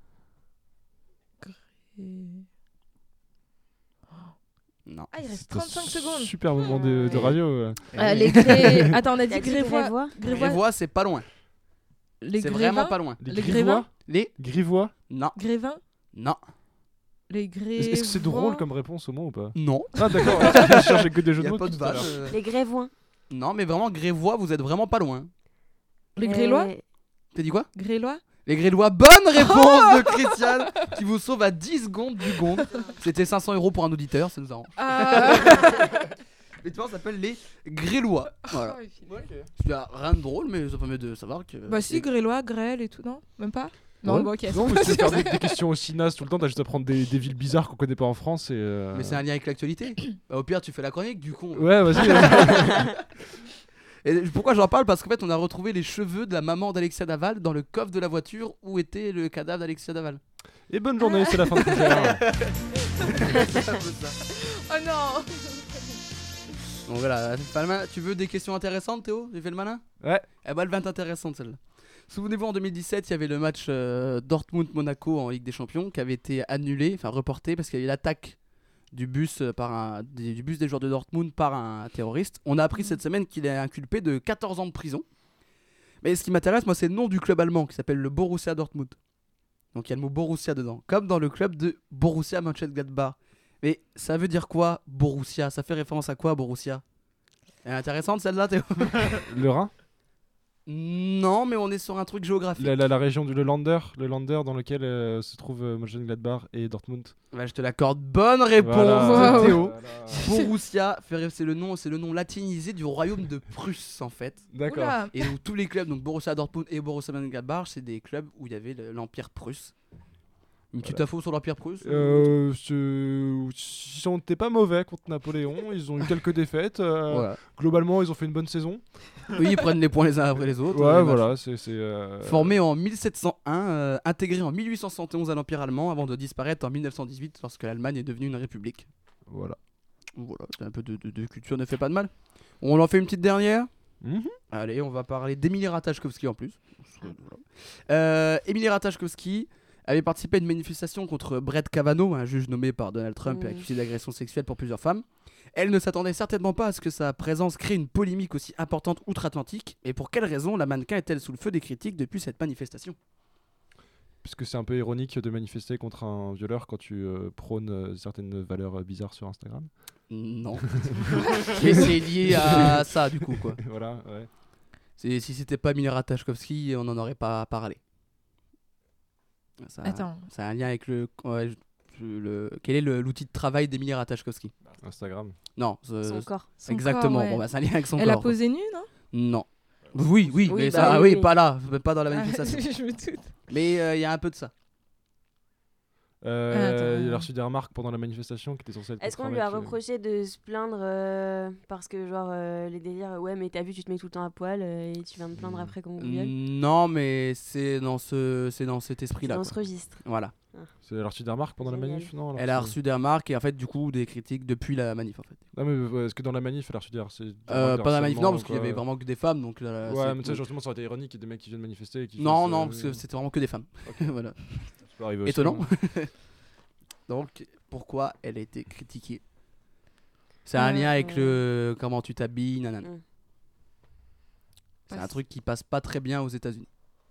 Non. Ah, il reste C'est un trente-cinq secondes. Super moment de, de Ouais. radio. ouais. Euh, les Gré... Attends, on a dit T'as dit Grévois. Grévois Grévois. Grévois, c'est pas loin. Les C'est Grévins. vraiment pas loin. Les, Les Grivois? Grévins? Les Grivois? Non. Grévins. Non. Les Gré... Est-ce est-ce que c'est drôle comme réponse au moins ou pas? Non. Ah d'accord, je cherchais que des jeux Y de a mots. pas de tout à vache. l'heure. euh. Les Grévoins. Non, mais vraiment, Grévois, vous êtes vraiment pas loin. Les Grélois. Euh, T'as dit quoi? Grélois. Les Grélois, bonne réponse de Christiane qui vous sauve à dix secondes du gond. C'était cinq cents euros pour un auditeur, ça nous arrange. Ah. Les tueurs s'appellent les Grélois. Voilà. Il y a rien de drôle, mais ça permet de savoir que. Bah si, Grélois, Grêle et tout, non? Même pas? Non, Ouais. bon, ok. Non, mais si tu veux faire des, des questions aussi nazes tout le temps, t'as juste à prendre des, des villes bizarres qu'on connaît pas en France et. euh, Mais c'est un lien avec l'actualité. Bah, au pire, tu fais la chronique du con. Ouais, vas-y. Et pourquoi j'en parle? Parce qu'en fait, on a retrouvé les cheveux de la maman d'Alexia Daval dans le coffre de la voiture où était le cadavre d'Alexia Daval. Et bonne journée, c'est la fin de Fougère. C'est un peu ça. Oh non. Donc voilà, fais pas le malin. Tu veux des questions intéressantes, Théo? J'ai fait le malin? Ouais. Eh ben, elle va être intéressante celle-là. Souvenez-vous, en deux mille dix-sept, il y avait le match euh, Dortmund-Monaco en Ligue des Champions qui avait été annulé, enfin reporté parce qu'il y avait l'attaque du bus euh, par un, des, du bus des joueurs de Dortmund par un terroriste. On a appris cette semaine qu'il est inculpé de quatorze ans de prison. Mais ce qui m'intéresse, moi, c'est le nom du club allemand qui s'appelle le Borussia Dortmund. Donc il y a le mot Borussia dedans, comme dans le club de Borussia Mönchengladbach. Mais ça veut dire quoi, Borussia? Ça fait référence à quoi, Borussia? Elle est intéressante celle-là, Théo? Le Rhin? Non, mais on est sur un truc géographique. La, la, la région du le Lander, le Lander dans lequel euh, se trouvent euh, Mönchengladbach et Dortmund. Bah, je te l'accorde. Bonne réponse Voilà. de Théo. Voilà. Borussia, fait ré- c'est le nom, c'est le nom latinisé du royaume de Prusse en fait. D'accord. Oula. Et donc tous les clubs, donc Borussia Dortmund et Borussia Mönchengladbach, c'est des clubs où il y avait le- l'empire prusse. Une petite info sur l'Empire prusse euh, ce- Ils n'étaient pas mauvais contre Napoléon, ils ont eu quelques défaites. euh, Voilà. Globalement, ils ont fait une bonne saison. Oui, ils prennent les points les uns après les autres. Ouais, euh, voilà, machin. c'est. c'est, euh, Formé en mille sept cent un, euh, intégré en mille huit cent soixante et onze à l'Empire allemand avant de disparaître en mille neuf cent dix-huit lorsque l'Allemagne est devenue une république. Voilà. Voilà, un peu de, de- de culture ne fait pas de mal. On en fait une petite dernière. Mhm. Allez, on va parler d'Emilie Ratajkowski en plus. Euh, Emilie Ratajkowski avait participé à une manifestation contre Brett Kavanaugh, un juge nommé par Donald Trump et Mm. accusé d'agression sexuelle pour plusieurs femmes. Elle ne s'attendait certainement pas à ce que sa présence crée une polémique aussi importante outre-Atlantique. Et pour quelle raison la mannequin est-elle sous le feu des critiques depuis cette manifestation? Puisque c'est un peu ironique de manifester contre un violeur quand tu euh, prônes euh, certaines valeurs euh, bizarres sur Instagram. Non. Mais c'est lié à ça du coup quoi. Voilà, ouais. C'est- Si c'était pas Emilie Ratajkowski, on n'en aurait pas parlé. Ça, Attends. Ça a un lien avec le. ouais, je- le quel est le- l'outil de travail d'Emilie Ratajkowski? Instagram. Non. ce- Son corps. Son Exactement. corps, ouais. Bon, bah, c'est un lien avec son Elle a corps. posé nue, non? Non. Oui, oui, Oui, mais bah ça, oui, oui, oui. pas là, pas dans la Ah, manifestation. je me doute. Mais il y a un peu de ça. Euh, Ah, attends, il euh. a reçu des remarques pendant la manifestation qui était censée être Est-ce qu'on contre lui un a mec, euh, reproché de se plaindre euh, parce que, genre, euh, les délires, ouais, mais t'as vu, tu te mets tout le temps à poil euh, et tu viens me plaindre après qu'on vous viole? Non, mais c'est dans ce, c'est dans cet esprit-là. Dans quoi. ce registre. Voilà. C'est- Elle a reçu des remarques pendant la Génial. manif non Elle a reçu- reçu des remarques et en fait du coup des critiques depuis la manif en fait. Non, mais ouais, est-ce que dans la manif, elle a reçu des c'est des Euh, remarques de pas dans la manif non harcèlement parce ou qu'il y quoi avait vraiment que des femmes donc. euh, Ouais, c'est- mais tu sais, justement, ça aurait été ironique qu'il y ait des mecs qui viennent manifester et qui Non fassent, non euh, parce que c'était vraiment que des femmes. Voilà. Ça peut arriver aussi, Étonnant. hein. Donc pourquoi elle a été critiquée? C'est un lien avec le comment tu t'habilles, nanana. Mm. C'est Pas un s- truc qui passe pas très bien aux États-Unis.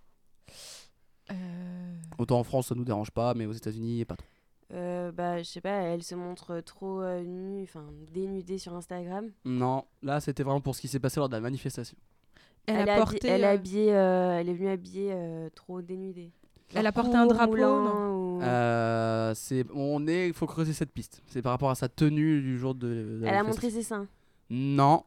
Euh, Autant en France ça nous dérange pas, mais aux États-Unis pas trop. Euh, bah, je sais pas, elle se montre trop euh, nue, enfin, dénudée sur Instagram. Non, là c'était vraiment pour ce qui s'est passé lors de la manifestation. Elle, Elle, a est habillée- porté. elle, est euh, habillée, euh, elle est venue habillée euh, trop dénudée. Elle a Genre porté un court, drapeau, moulant, non ou- Euh, c'est, on est, il faut creuser cette piste. C'est par rapport à sa tenue du jour de. de la Elle a manifestation. montré ses seins. Non,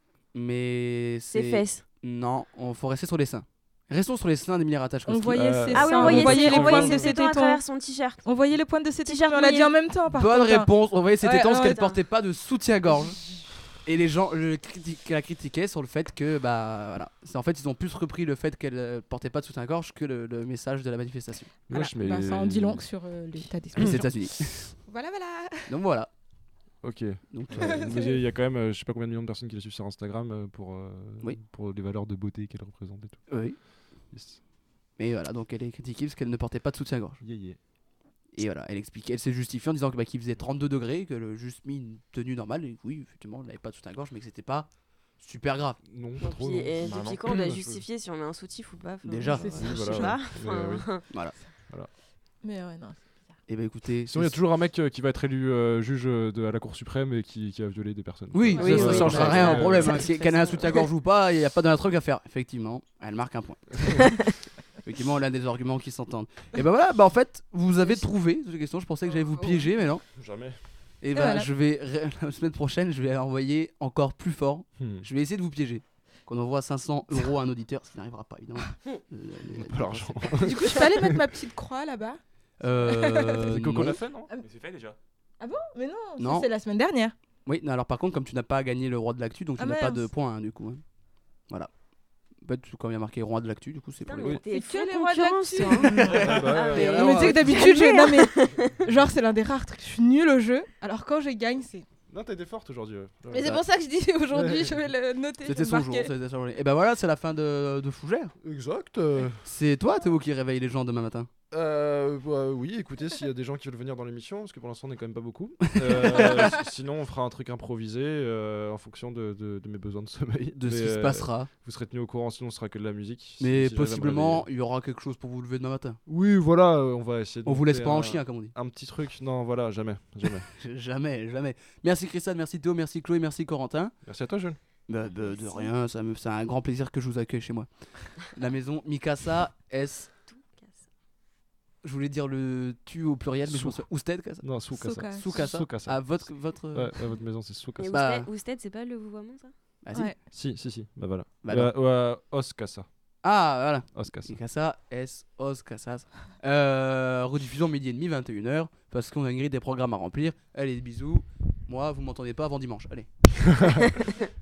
mais Ses c'est. fesses. Non, on faut rester sur les seins. Restons sur les seins d'Emilie Ratajkowski. On voyait Euh, ses Ah oui, seins, on voyait, voyait ses- les on voyait points de ses ses tétons à tétons. travers son t-shirt. On voyait les points de ses tétons, T-shirt mais on l'a dit mouillé. en même temps par Bonne contre. hein. réponse. On voyait ses Ouais, tétons parce ouais, qu'elle attends. portait pas de soutien-gorge. Et les gens le criti- la critiquaient sur le fait que bah voilà, c'est en fait ils ont plus repris le fait qu'elle euh, portait pas de soutien-gorge que le, le message de la manifestation. Voilà. Wesh, mais- Bah, ça en dit long sur euh, l'état d'esprit. Les des gens. États-Unis. Voilà, voilà. Donc voilà. Ok. Donc, Ouais, mais il y a quand même, euh, je sais pas combien de millions de personnes qui la suivent sur Instagram euh, pour, euh, Oui. pour les valeurs de beauté qu'elle représente et tout. Oui. Yes. Mais voilà, donc elle est critiquée parce qu'elle ne portait pas de soutien-gorge. Yeah, yeah. Et voilà, elle expliquait, elle s'est justifiée en disant que, bah, qu'il faisait trente-deux degrés, qu'elle a juste mis une tenue normale, et que oui, effectivement, elle n'avait pas de soutien-gorge, mais que c'était pas super grave. Non, Et pas trop. puis, non. et Bah, depuis non. quand on doit Je- justifier si on met un soutif ou pas enfin, Déjà. c'est- Oui, Je voilà, sais pas. ouais. Mais, enfin, oui. Voilà. Voilà. Mais ouais, non. Et bah écoutez. Sinon, il y a c'est- toujours un mec euh, qui va être élu euh, juge euh, de, à la Cour suprême et qui, qui a violé des personnes. Oui, Quoi. ça, Oui, ça oui, changera oui. rien au Euh, problème. ça, hein. de Si toute qu'elle a un façon. soutien-gorge ou pas, il n'y a pas d'un truc à faire. Effectivement, elle marque un point. Effectivement, l'un des arguments qui s'entendent. Et bah voilà, bah en fait, vous avez trouvé cette question. Je pensais que j'allais vous piéger, mais non. Jamais. Et bah, voilà. je vais, la semaine prochaine, je vais envoyer encore plus fort. Hmm. Je vais essayer de vous piéger. Qu'on envoie cinq cents euros à un auditeur, ce qui n'arrivera pas, évidemment. On Euh, n'a pas l'argent. Du coup, je peux aller mettre ma petite croix là-bas. Euh, C'est Coco non. l'a fait, non Mais c'est fait déjà. Ah bon? Mais non, ça, Non. c'est la semaine dernière. Oui, non, alors par contre, comme tu n'as pas gagné le roi de l'actu, donc tu Ah, n'as pas mince. de points, hein, du coup. hein. Voilà. En fait, quand il y a marqué roi de l'actu, du coup, c'est pour Putain, les mais points. t'es C'est fou que les rois de concurrence, l'actu. toi, hein. Ah bah, Ah, ouais. mais- Et Mais alors, tu sais euh, que d'habitude, je... non mais genre c'est l'un des rares trucs. Je suis nulle au jeu. Alors quand je gagne, c'est. Non, t'as été forte aujourd'hui. ouais. Mais c'est pour ça que je dis aujourd'hui, je vais le noter. je C'était vais son le jour. marquer. C'était son journée. Et ben voilà, c'est la fin de, de Fougère. Exact. euh, C'est toi, Théo, qui réveille les gens demain matin. Euh, bah, oui, écoutez, s'il y a des gens qui veulent venir dans l'émission, parce que pour l'instant on n'est quand même pas beaucoup. Euh, s- sinon, on fera un truc improvisé euh, en fonction de, de- de mes besoins de sommeil. De ce Mais, qui se euh, passera. Vous serez tenus au courant, sinon ce sera que de la musique. si- Mais si j'arrive à me possiblement, réveiller. il y aura quelque chose pour vous lever demain matin. Oui, voilà, euh, on va essayer de. On vous laisse monter pas en un- chien, comme on dit. Un petit truc, non, voilà, jamais, jamais. Jamais, jamais. Merci Christophe, merci Théo, merci Chloé, merci Corentin. Merci à toi, Jules. Bah, bah, de rien, ça me, c'est un grand plaisir que je vous accueille chez moi. La maison Mikasa S. Je voulais dire le tu au pluriel, mais je Sou. pense Ousted, Kasa. Non, Soukasa. Soukasa. Soukasa. Soukasa. Ah, votre. votre... Ouais, ouais, votre maison, c'est Et Soukasa. Bah- Ousted- Ousted, c'est pas le vouvoiement, ça? Ah, si. Ouais. Si, si, si, bah voilà. Bah Ouais, ouais, Oskasa. Ah, voilà. Os Casas. Casa, es, Os Casas. Euh, rediffusion midi et demi, vingt et une heures. Parce qu'on a une grille des programmes à remplir. Allez, bisous. Moi, vous m'entendez pas avant dimanche. Allez.